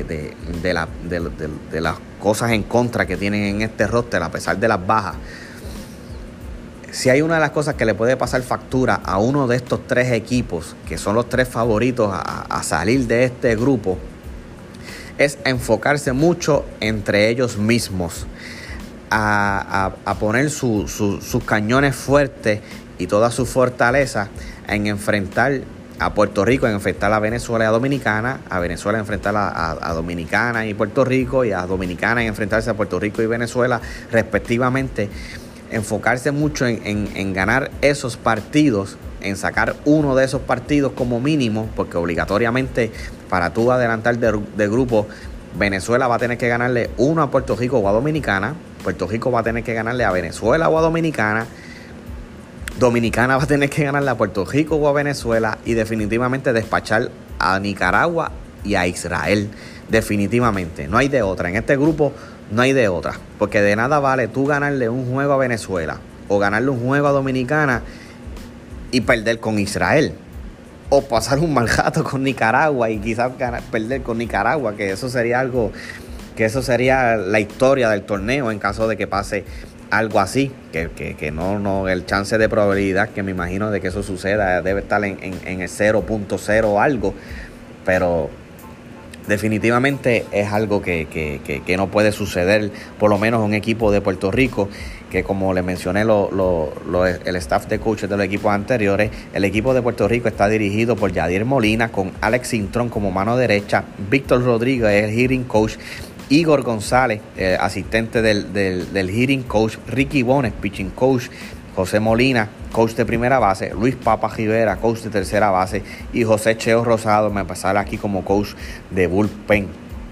cosas en contra que tienen en este roster, a pesar de las bajas. Si hay una de las cosas que le puede pasar factura a uno de estos tres equipos, que son los tres favoritos a salir de este grupo, es enfocarse mucho entre ellos mismos, a poner sus cañones fuertes y toda su fortaleza en enfrentar a Puerto Rico, en enfrentar a Venezuela y a Dominicana, a Venezuela enfrentar a Dominicana y Puerto Rico, y a Dominicana en enfrentarse a Puerto Rico y Venezuela respectivamente. Enfocarse mucho en ganar esos partidos, en sacar uno de esos partidos como mínimo, porque obligatoriamente para tú adelantar de grupo, Venezuela va a tener que ganarle uno a Puerto Rico o a Dominicana, Puerto Rico va a tener que ganarle a Venezuela o a Dominicana, Dominicana va a tener que ganarle a Puerto Rico o a Venezuela, y definitivamente despachar a Nicaragua y a Israel. Definitivamente, no hay de otra. En este grupo no hay de otra, porque de nada vale tú ganarle un juego a Venezuela o ganarle un juego a Dominicana y perder con Israel, o pasar un mal rato con Nicaragua y quizás perder con Nicaragua, que eso sería la historia del torneo en caso de que pase algo así, que no el chance de probabilidad que me imagino de que eso suceda debe estar en el 0.0 algo, pero definitivamente es algo que no puede suceder, por lo menos un equipo de Puerto Rico, que como les mencioné el staff de coaches de los equipos anteriores, el equipo de Puerto Rico está dirigido por Yadier Molina, con Alex Cintrón como mano derecha, Víctor Rodríguez es el hitting coach, Igor González, asistente del hitting coach, Ricky Bones, pitching coach, José Molina, coach de primera base, Luis Papa Rivera, coach de tercera base, y José Cheo Rosado me pasará aquí como coach de bullpen.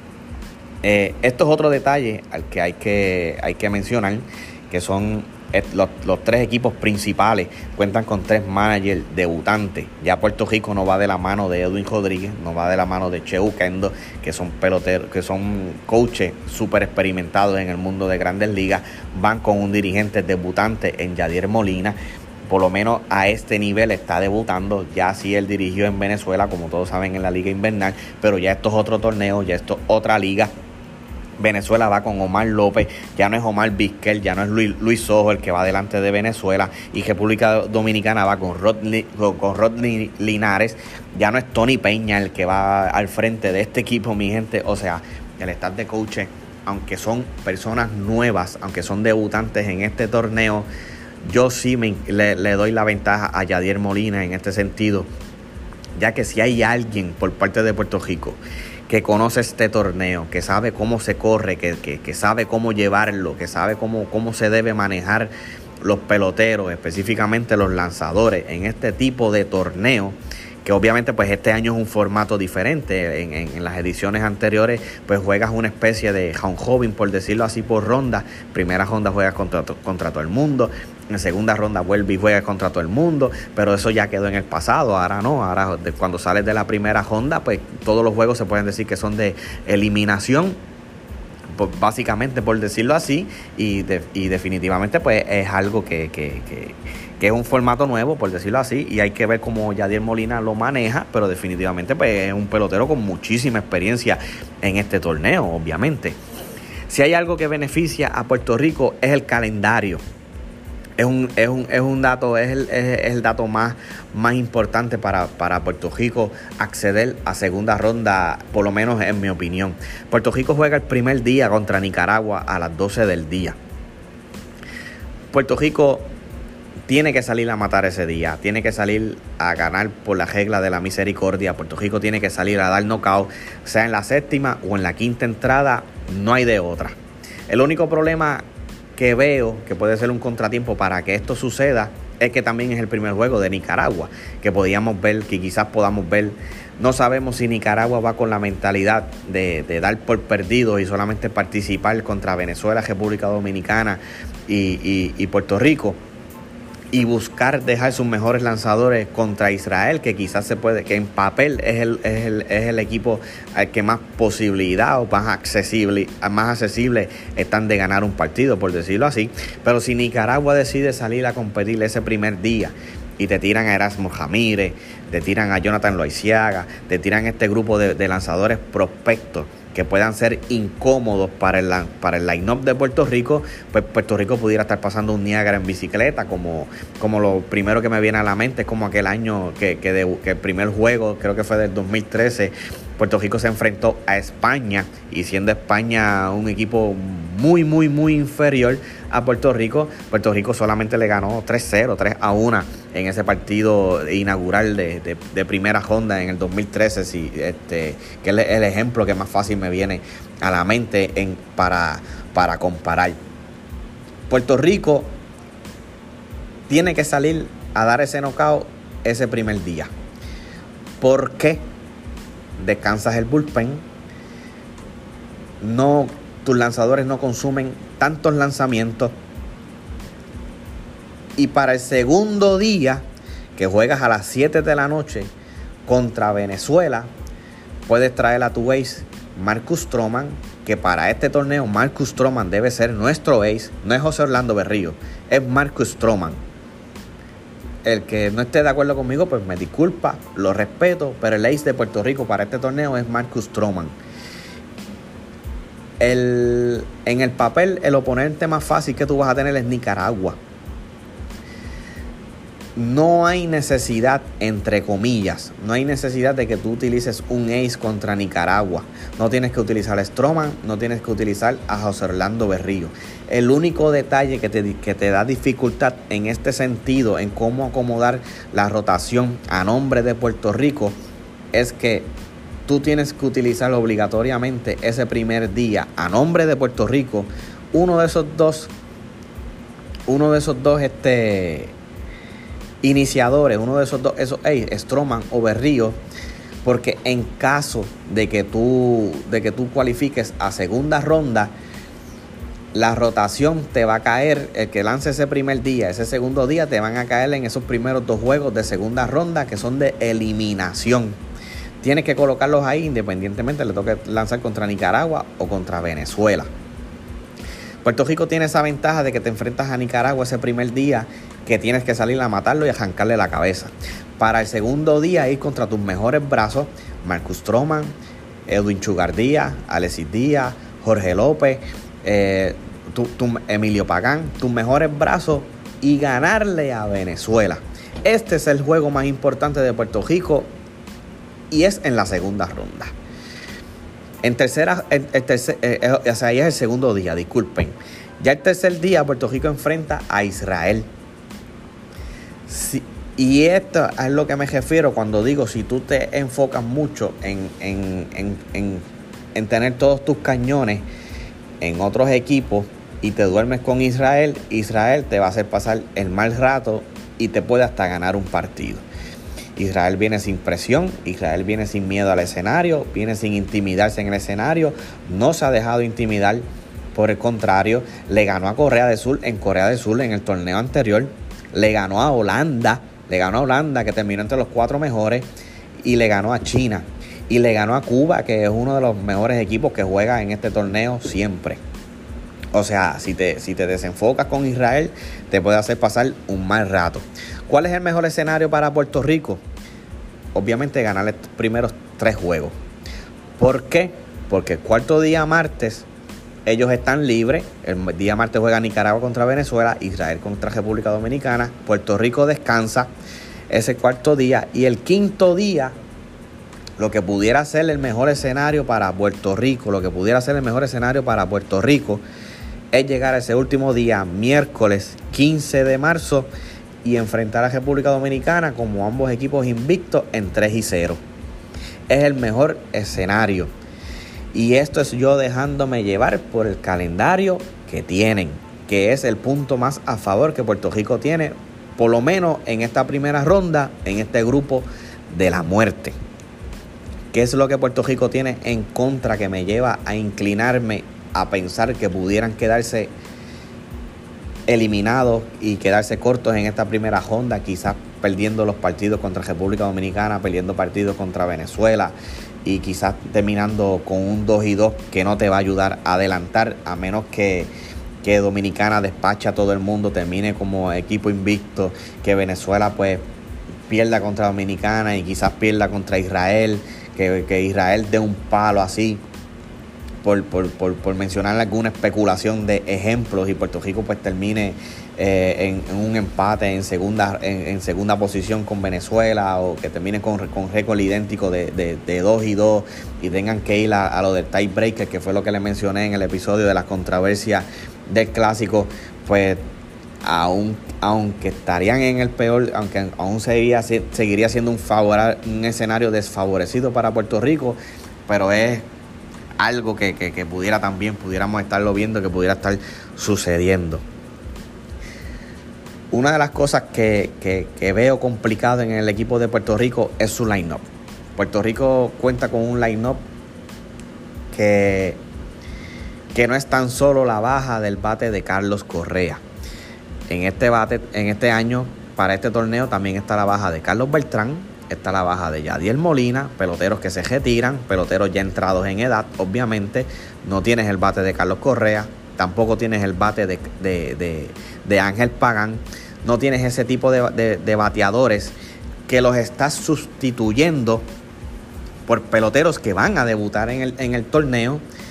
Esto es otro detalle al que hay que mencionar, que son los tres equipos principales cuentan con 3 managers debutantes. Ya Puerto Rico no va de la mano de Edwin Rodríguez, no va de la mano de Cheu Kendo, que son peloteros, que son coaches súper experimentados en el mundo de Grandes Ligas. Van con un dirigente debutante en Yadier Molina. Por lo menos a este nivel está debutando. Ya sí él dirigió en Venezuela, como todos saben, en la Liga Invernal, pero ya esto es otro torneo, ya esto es otra liga. Venezuela va con Omar López, ya no es Omar Vizquel, ya no es Luis Sojo el que va delante de Venezuela, y República Dominicana va con Rodney Linares, ya no es Tony Peña el que va al frente de este equipo, mi gente. O sea, el staff de coaches, aunque son personas nuevas, aunque son debutantes en este torneo, yo sí le doy la ventaja a Yadier Molina en este sentido, ya que si hay alguien por parte de Puerto Rico que conoce este torneo, que sabe cómo se corre, que sabe cómo llevarlo, que sabe cómo se debe manejar los peloteros, específicamente los lanzadores, en este tipo de torneo, que obviamente pues este año es un formato diferente. En las ediciones anteriores pues juegas una especie de round robin, por decirlo así, por ronda. Primera ronda juegas contra todo el mundo, en segunda ronda vuelve y juega contra todo el mundo, pero eso ya quedó en el pasado. Ahora no, ahora cuando sales de la primera ronda, pues todos los juegos se pueden decir que son de eliminación, básicamente, por decirlo así, y definitivamente pues es algo que es un formato nuevo, por decirlo así, y hay que ver cómo Yadier Molina lo maneja, pero definitivamente pues es un pelotero con muchísima experiencia en este torneo, obviamente. Si hay algo que beneficia a Puerto Rico es el calendario. Es un dato, es el dato más importante para Puerto Rico acceder a segunda ronda, por lo menos en mi opinión. Puerto Rico juega el primer día contra Nicaragua a las 12 del día. Puerto Rico tiene que salir a matar ese día, tiene que salir a ganar por la regla de la misericordia. Puerto Rico tiene que salir a dar knockout, sea en la séptima o en la quinta entrada, no hay de otra. El único problema que veo que puede ser un contratiempo para que esto suceda es que también es el primer juego de Nicaragua, que podíamos ver, que quizás podamos ver. No sabemos si Nicaragua va con la mentalidad de dar por perdido y solamente participar contra Venezuela, República Dominicana y Puerto Rico, y buscar dejar sus mejores lanzadores contra Israel, que quizás se puede, que en papel es el equipo al que más posibilidad o más accesible están de ganar un partido, por decirlo así. Pero si Nicaragua decide salir a competir ese primer día y te tiran a Erasmo Ramírez, te tiran a Jonathan Loaiziaga, te tiran este grupo de lanzadores prospectos que puedan ser incómodos para el line-up de Puerto Rico, pues Puerto Rico pudiera estar pasando un Niágara en bicicleta, como lo primero que me viene a la mente es como aquel año que el primer juego, creo que fue del 2013, Puerto Rico se enfrentó a España, y siendo España un equipo muy, muy, muy inferior a Puerto Rico solamente le ganó 3-0, 3-1 en ese partido inaugural de primera ronda en el 2013, que es el ejemplo que más fácil me viene a la mente para comparar. Puerto Rico tiene que salir a dar ese knockout ese primer día. ¿Por qué? Descansas el bullpen, tus lanzadores no consumen tantos lanzamientos, y para el segundo día, que juegas a las 7 de la noche contra Venezuela, puedes traer a tu ace Marcus Stroman, que para este torneo Marcus Stroman debe ser nuestro ace, no es José Orlando Berrío, es Marcus Stroman. El que no esté de acuerdo conmigo, pues me disculpa, lo respeto, pero el ace de Puerto Rico para este torneo es Marcus Stroman. En el papel, el oponente más fácil que tú vas a tener es Nicaragua. no hay necesidad, entre comillas, no hay necesidad de que tú utilices un ace contra Nicaragua. No tienes que utilizar a Stroman, no tienes que utilizar a José Orlando Berrío. El único detalle que te da dificultad en este sentido, en cómo acomodar la rotación a nombre de Puerto Rico, es que tú tienes que utilizar obligatoriamente ese primer día a nombre de Puerto Rico uno de esos dos iniciadores, uno de esos dos, Stroman o Berrío, porque en caso de que tú cualifiques a segunda ronda, la rotación te va a caer, el que lance ese primer día, ese segundo día, te van a caer en esos primeros 2 juegos de segunda ronda que son de eliminación. Tienes que colocarlos ahí independientemente le toque lanzar contra Nicaragua o contra Venezuela. Puerto Rico tiene esa ventaja de que te enfrentas a Nicaragua ese primer día, que tienes que salir a matarlo y arrancarle la cabeza. Para el segundo día ir contra tus mejores brazos, Marcus Stroman, Edwin Sugar Díaz, Alexis Díaz, Jorge López, Emilio Pagán, tus mejores brazos, y ganarle a Venezuela. Este es el juego más importante de Puerto Rico y es en la segunda ronda. En tercera, o sea, ya es el segundo día, disculpen. Ya el tercer día Puerto Rico enfrenta a Israel. Y esto es lo que me refiero cuando digo, si tú te enfocas mucho en tener todos tus cañones en otros equipos y te duermes con Israel, Israel te va a hacer pasar el mal rato y te puede hasta ganar un partido. Israel viene sin presión, Israel viene sin miedo al escenario, viene sin intimidarse en el escenario, no se ha dejado intimidar, por el contrario, le ganó a Corea del Sur en el torneo anterior, le ganó a Holanda que terminó entre los 4 mejores, y le ganó a China, y le ganó a Cuba, que es uno de los mejores equipos que juega en este torneo siempre. O sea, si te desenfocas con Israel, te puede hacer pasar un mal rato. ¿Cuál es el mejor escenario para Puerto Rico? Obviamente ganar los primeros 3 juegos. ¿Por qué? Porque el cuarto día martes ellos están libres. El día martes juega Nicaragua contra Venezuela, Israel contra República Dominicana, Puerto Rico descansa ese cuarto día, y el quinto día, lo que pudiera ser el mejor escenario para Puerto Rico, es llegar a ese último día, miércoles 15 de marzo, y enfrentar a República Dominicana como ambos equipos invictos en 3-0. Es el mejor escenario. Y esto es yo dejándome llevar por el calendario que tienen, que es el punto más a favor que Puerto Rico tiene, por lo menos en esta primera ronda, en este grupo de la muerte. ¿Qué es lo que Puerto Rico tiene en contra que me lleva a inclinarme a pensar que pudieran quedarse eliminados y quedarse cortos en esta primera ronda, quizás perdiendo los partidos contra República Dominicana, perdiendo partidos contra Venezuela y quizás terminando con un 2-2 que no te va a ayudar a adelantar, a menos que Dominicana despache a todo el mundo, termine como equipo invicto, que Venezuela pues pierda contra Dominicana y quizás pierda contra Israel, que Israel dé un palo así, por mencionar alguna especulación de ejemplos, y Puerto Rico pues termine en un empate en segunda posición con Venezuela, o que termine con récord idéntico de 2-2 y tengan que ir a lo del tiebreaker, que fue lo que les mencioné en el episodio de las controversias del clásico. Pues aunque estarían en el peor, aunque aún seguiría siendo un escenario desfavorecido para Puerto Rico, pero es algo que pudiéramos estarlo viendo, que pudiera estar sucediendo. Una de las cosas que veo complicado en el equipo de Puerto Rico es su line-up. Puerto Rico cuenta con un line-up que no es tan solo la baja del bate de Carlos Correa. En este año, para este torneo, también está la baja de Carlos Beltrán, está la baja de Yadiel Molina, peloteros que se retiran, peloteros ya entrados en edad, obviamente. No tienes el bate de Carlos Correa, tampoco tienes el bate de Ángel Pagán, no tienes ese tipo de bateadores que los estás sustituyendo por peloteros que van a debutar en el torneo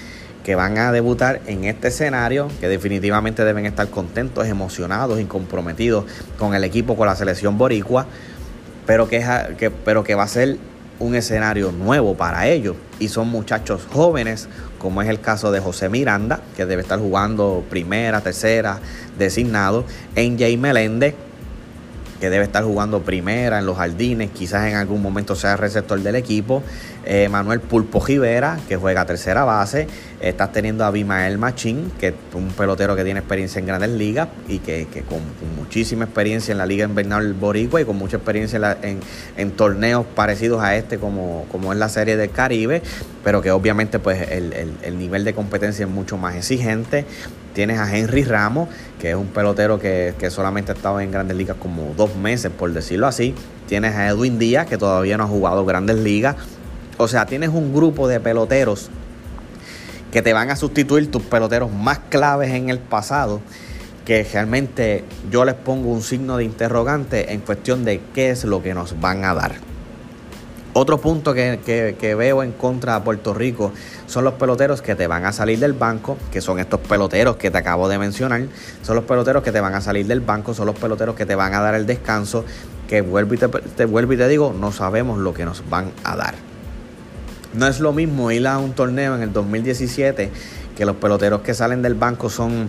que van a debutar en este escenario, que definitivamente deben estar contentos, emocionados y comprometidos con el equipo, con la selección boricua, pero que va a ser un escenario nuevo para ellos, y son muchachos jóvenes, como es el caso de José Miranda, que debe estar jugando primera, tercera, designado, NJ Meléndez, que debe estar jugando primera en los Jardines, quizás en algún momento sea receptor del equipo, Manuel Pulpo Rivera, que juega tercera base, estás teniendo a Abimael Machín, que es un pelotero que tiene experiencia en Grandes Ligas y que con muchísima experiencia en la Liga Invernal Boricua y con mucha experiencia en torneos parecidos a este como es la Serie del Caribe, pero que obviamente pues el nivel de competencia es mucho más exigente. Tienes a Henry Ramos, que es un pelotero que solamente ha estado en Grandes Ligas como 2 meses, por decirlo así. Tienes a Edwin Díaz, que todavía no ha jugado Grandes Ligas. O sea, tienes un grupo de peloteros que te van a sustituir tus peloteros más claves en el pasado, que realmente yo les pongo un signo de interrogante en cuestión de qué es lo que nos van a dar. Otro punto que veo en contra de Puerto Rico son los peloteros que te van a salir del banco, que son estos peloteros que te acabo de mencionar. Son los peloteros que te van a salir del banco, son los peloteros que te van a dar el descanso, que vuelvo y te digo, no sabemos lo que nos van a dar. No es lo mismo ir a un torneo en el 2017, que los peloteros que salen del banco son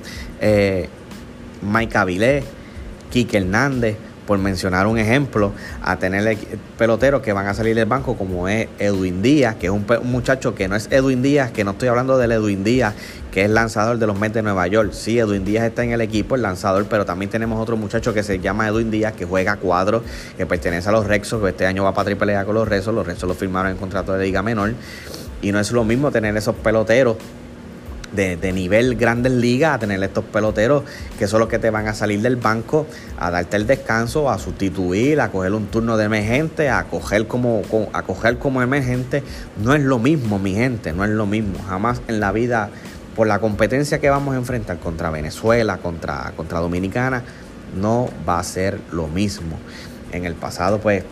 Mike Avilés, Quique Hernández, por mencionar un ejemplo, a tener peloteros que van a salir del banco como es Edwin Díaz, que es un muchacho que no es Edwin Díaz, que no estoy hablando del Edwin Díaz, que es lanzador de los Mets de Nueva York. Sí, Edwin Díaz está en el equipo, el lanzador, pero también tenemos otro muchacho que se llama Edwin Díaz, que juega cuadro, que pertenece a los Red Sox, que este año va para AAA con los Red Sox. Los Red Sox lo firmaron en contrato de liga menor, y no es lo mismo tener esos peloteros de nivel Grandes Ligas a tener estos peloteros que son los que te van a salir del banco, a darte el descanso, a sustituir, a coger un turno de emergente, a coger como emergente. No es lo mismo, mi gente, no es lo mismo. Jamás en la vida, por la competencia que vamos a enfrentar contra Venezuela, contra Dominicana, no va a ser lo mismo. En el pasado, pues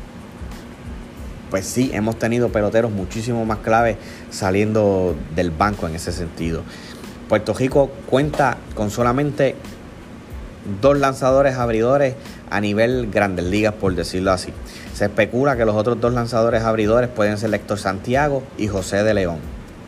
sí, hemos tenido peloteros muchísimo más claves saliendo del banco en ese sentido. Puerto Rico cuenta con solamente 2 lanzadores abridores a nivel Grandes Ligas, por decirlo así. Se especula que los otros 2 lanzadores abridores pueden ser Héctor Santiago y José de León.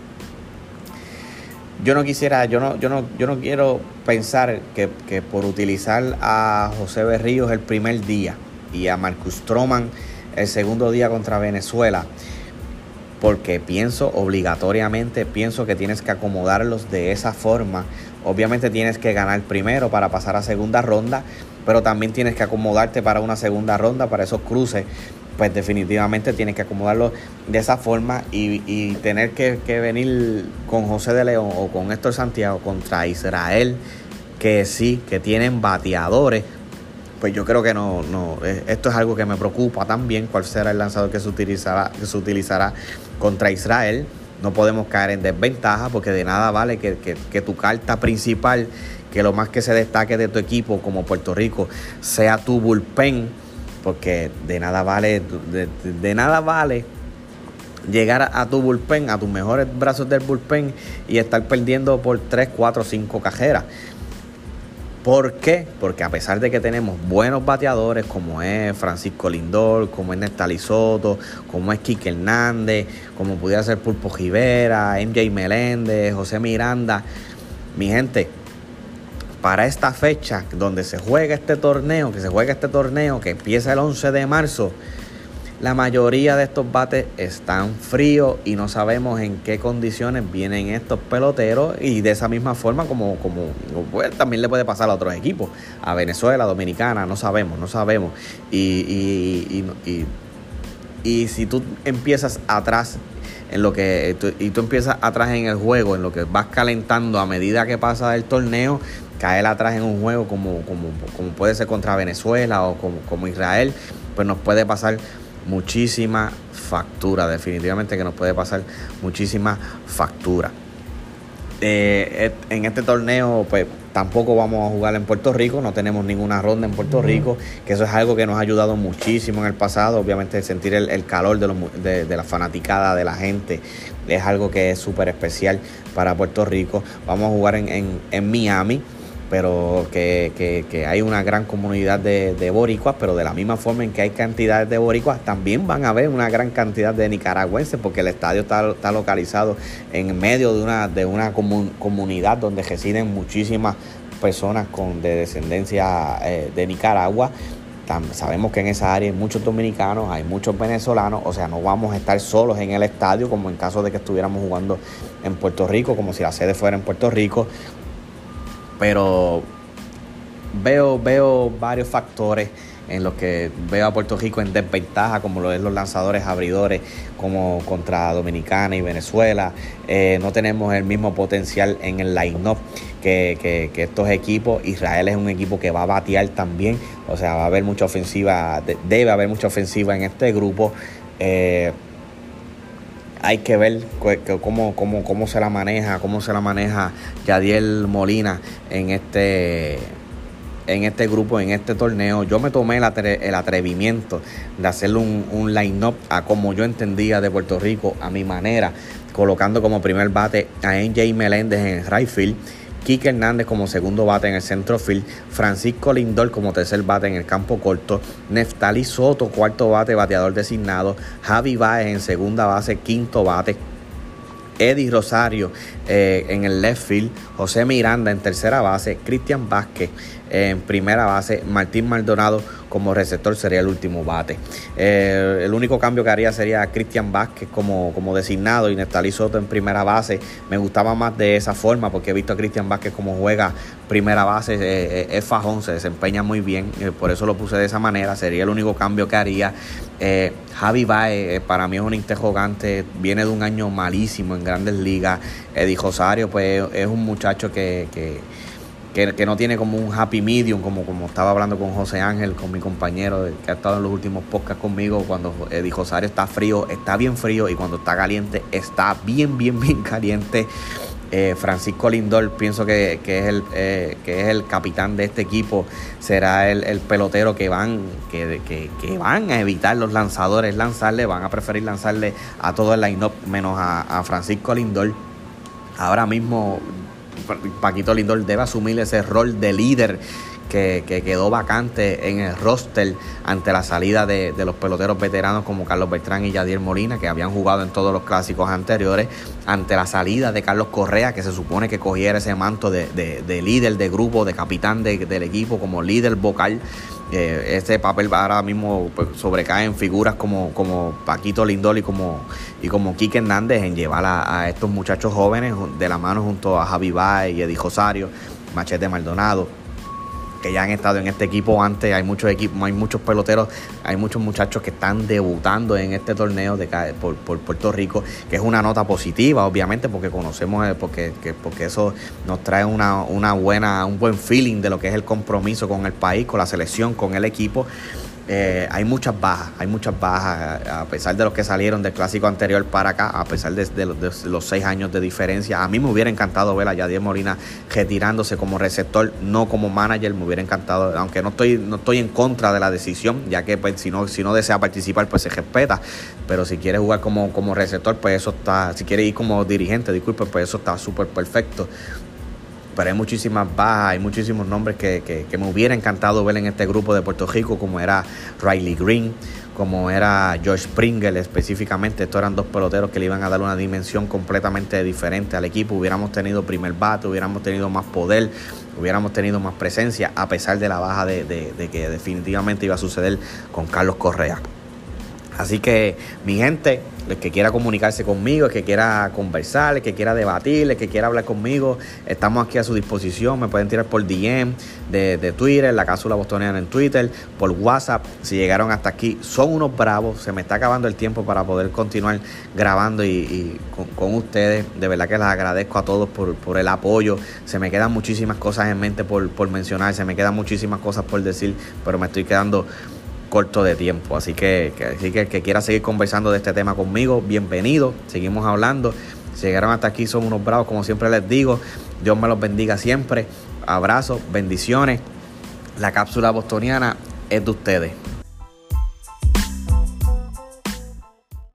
Yo no quiero pensar que por utilizar a José Berríos el primer día y a Marcus Stroman el segundo día contra Venezuela, porque obligatoriamente pienso que tienes que acomodarlos de esa forma. Obviamente tienes que ganar primero para pasar a segunda ronda, pero también tienes que acomodarte para una segunda ronda, para esos cruces. Pues definitivamente tienes que acomodarlo de esa forma, y tener que venir con José de León o con Héctor Santiago contra Israel, que sí, que tienen bateadores. Pues yo creo que no, esto es algo que me preocupa también, cuál será el lanzador que se utilizará contra Israel. No podemos caer en desventaja, porque de nada vale que tu carta principal, que lo más que se destaque de tu equipo como Puerto Rico, sea tu bullpen, porque de nada vale llegar a tu bullpen, a tus mejores brazos del bullpen, y estar perdiendo por 3, 4, 5 cajeras. ¿Por qué? Porque a pesar de que tenemos buenos bateadores como es Francisco Lindor, como es Neftali Soto, como es Quique Hernández, como pudiera ser Pulpo Rivera, MJ Meléndez, José Miranda, mi gente, para esta fecha donde se juega este torneo, que empieza el 11 de marzo, la mayoría de estos bates están fríos y no sabemos en qué condiciones vienen estos peloteros, y de esa misma forma como pues, también le puede pasar a otros equipos, a Venezuela, Dominicana, no sabemos. Y si tú empiezas atrás tú empiezas atrás en el juego, en lo que vas calentando a medida que pasa el torneo, caer atrás en un juego como puede ser contra Venezuela o como Israel, pues nos puede pasar muchísima factura, definitivamente que nos puede pasar muchísima factura. En este torneo, pues Tampoco vamos a jugar en Puerto Rico, no tenemos ninguna ronda en Puerto Rico, que eso es algo que nos ha ayudado muchísimo en el pasado. Obviamente sentir el calor de la fanaticada de la gente es algo que es súper especial para Puerto Rico. Vamos a jugar en Miami, pero que hay una gran comunidad de boricuas, pero de la misma forma en que hay cantidades de boricuas, también van a haber una gran cantidad de nicaragüenses, porque el estadio está localizado en medio de una comunidad donde residen muchísimas personas de descendencia de Nicaragua. Sabemos que en esa área hay muchos dominicanos, hay muchos venezolanos, o sea, no vamos a estar solos en el estadio como en caso de que estuviéramos jugando en Puerto Rico, como si la sede fuera en Puerto Rico. Pero veo varios factores en los que veo a Puerto Rico en desventaja, como lo es los lanzadores abridores, como contra Dominicana y Venezuela. No tenemos el mismo potencial en el line-up que estos equipos. Israel es un equipo que va a batear también, o sea, va a haber mucha ofensiva, debe haber mucha ofensiva en este grupo. Hay que ver cómo se la maneja Yadiel Molina en este grupo, en este torneo. Yo me tomé el atrevimiento de hacerle un line-up a como yo entendía de Puerto Rico, a mi manera, colocando como primer bate a NJ Meléndez en el right field, Quique Hernández como segundo bate en el centro field, Francisco Lindor como tercer bate en el campo corto, Neftali Soto cuarto bate, bateador designado, Javi Baez en segunda base, quinto bate, Eddie Rosario en el left field, José Miranda en tercera base, Cristian Vázquez en primera base, Martín Maldonado como receptor sería el último bate. El único cambio que haría sería Cristian Vázquez como designado y Neftali Soto en primera base. Me gustaba más de esa forma porque he visto a Cristian Vázquez como juega primera base, es fajón, se desempeña muy bien, por eso lo puse de esa manera. Sería el único cambio que haría. Javi Baez para mí es un interrogante, viene de un año malísimo en Grandes Ligas. Eddie Rosario pues es un muchacho que no tiene como un happy medium, como estaba hablando con José Ángel, con mi compañero que ha estado en los últimos podcasts conmigo. Cuando Eddie Rosario está frío, está bien frío, y cuando está caliente, está bien caliente. Francisco Lindor, pienso que es el capitán de este equipo, será el pelotero que van a evitar los lanzadores lanzarle, van a preferir lanzarle a todo el line-up menos a Francisco Lindor. Ahora mismo Paquito Lindor debe asumir ese rol de líder que quedó vacante en el roster ante la salida de los peloteros veteranos como Carlos Beltrán y Yadier Molina, que habían jugado en todos los clásicos anteriores, ante la salida de Carlos Correa, que se supone que cogiera ese manto de líder de grupo, de capitán del equipo, como líder vocal. Este papel ahora mismo pues, sobrecae en figuras como Paquito Lindor y como Quique Hernández, en llevar a estos muchachos jóvenes de la mano junto a Javi Baez y Eddie Rosario, Machete Maldonado, que ya han estado en este equipo antes. Hay muchos peloteros, hay muchos muchachos que están debutando en este torneo por Puerto Rico, que es una nota positiva, obviamente, porque conocemos, porque eso nos trae un buen feeling de lo que es el compromiso con el país, con la selección, con el equipo. Hay muchas bajas, a pesar de los que salieron del clásico anterior para acá, a pesar de los 6 años de diferencia. A mí me hubiera encantado ver a Yadier Molina retirándose como receptor, no como manager. Me hubiera encantado, aunque no estoy en contra de la decisión, ya que pues, si no desea participar, pues se respeta. Pero si quiere jugar como receptor, pues eso está, si quiere ir como dirigente, disculpe, pues eso está súper perfecto. Pero hay muchísimas bajas, hay muchísimos nombres que me hubiera encantado ver en este grupo de Puerto Rico, como era Riley Green, como era George Springer específicamente. Estos eran dos peloteros que le iban a dar una dimensión completamente diferente al equipo. Hubiéramos tenido primer bate, hubiéramos tenido más poder, hubiéramos tenido más presencia, a pesar de la baja de que definitivamente iba a suceder con Carlos Correa. Así que, mi gente, el que quiera comunicarse conmigo, el que quiera conversar, el que quiera debatir, el que quiera hablar conmigo, estamos aquí a su disposición. Me pueden tirar por DM de Twitter, la cápsula bostoniana en Twitter, por WhatsApp. Si llegaron hasta aquí, son unos bravos. Se me está acabando el tiempo para poder continuar grabando y con ustedes. De verdad que les agradezco a todos por el apoyo. Se me quedan muchísimas cosas en mente por mencionar, se me quedan muchísimas cosas por decir, pero me estoy quedando corto de tiempo, así que el que quiera seguir conversando de este tema conmigo, bienvenido, seguimos hablando. Si llegaron hasta aquí, son unos bravos, como siempre les digo. Dios me los bendiga siempre. Abrazos, bendiciones. La cápsula bostoniana es de ustedes.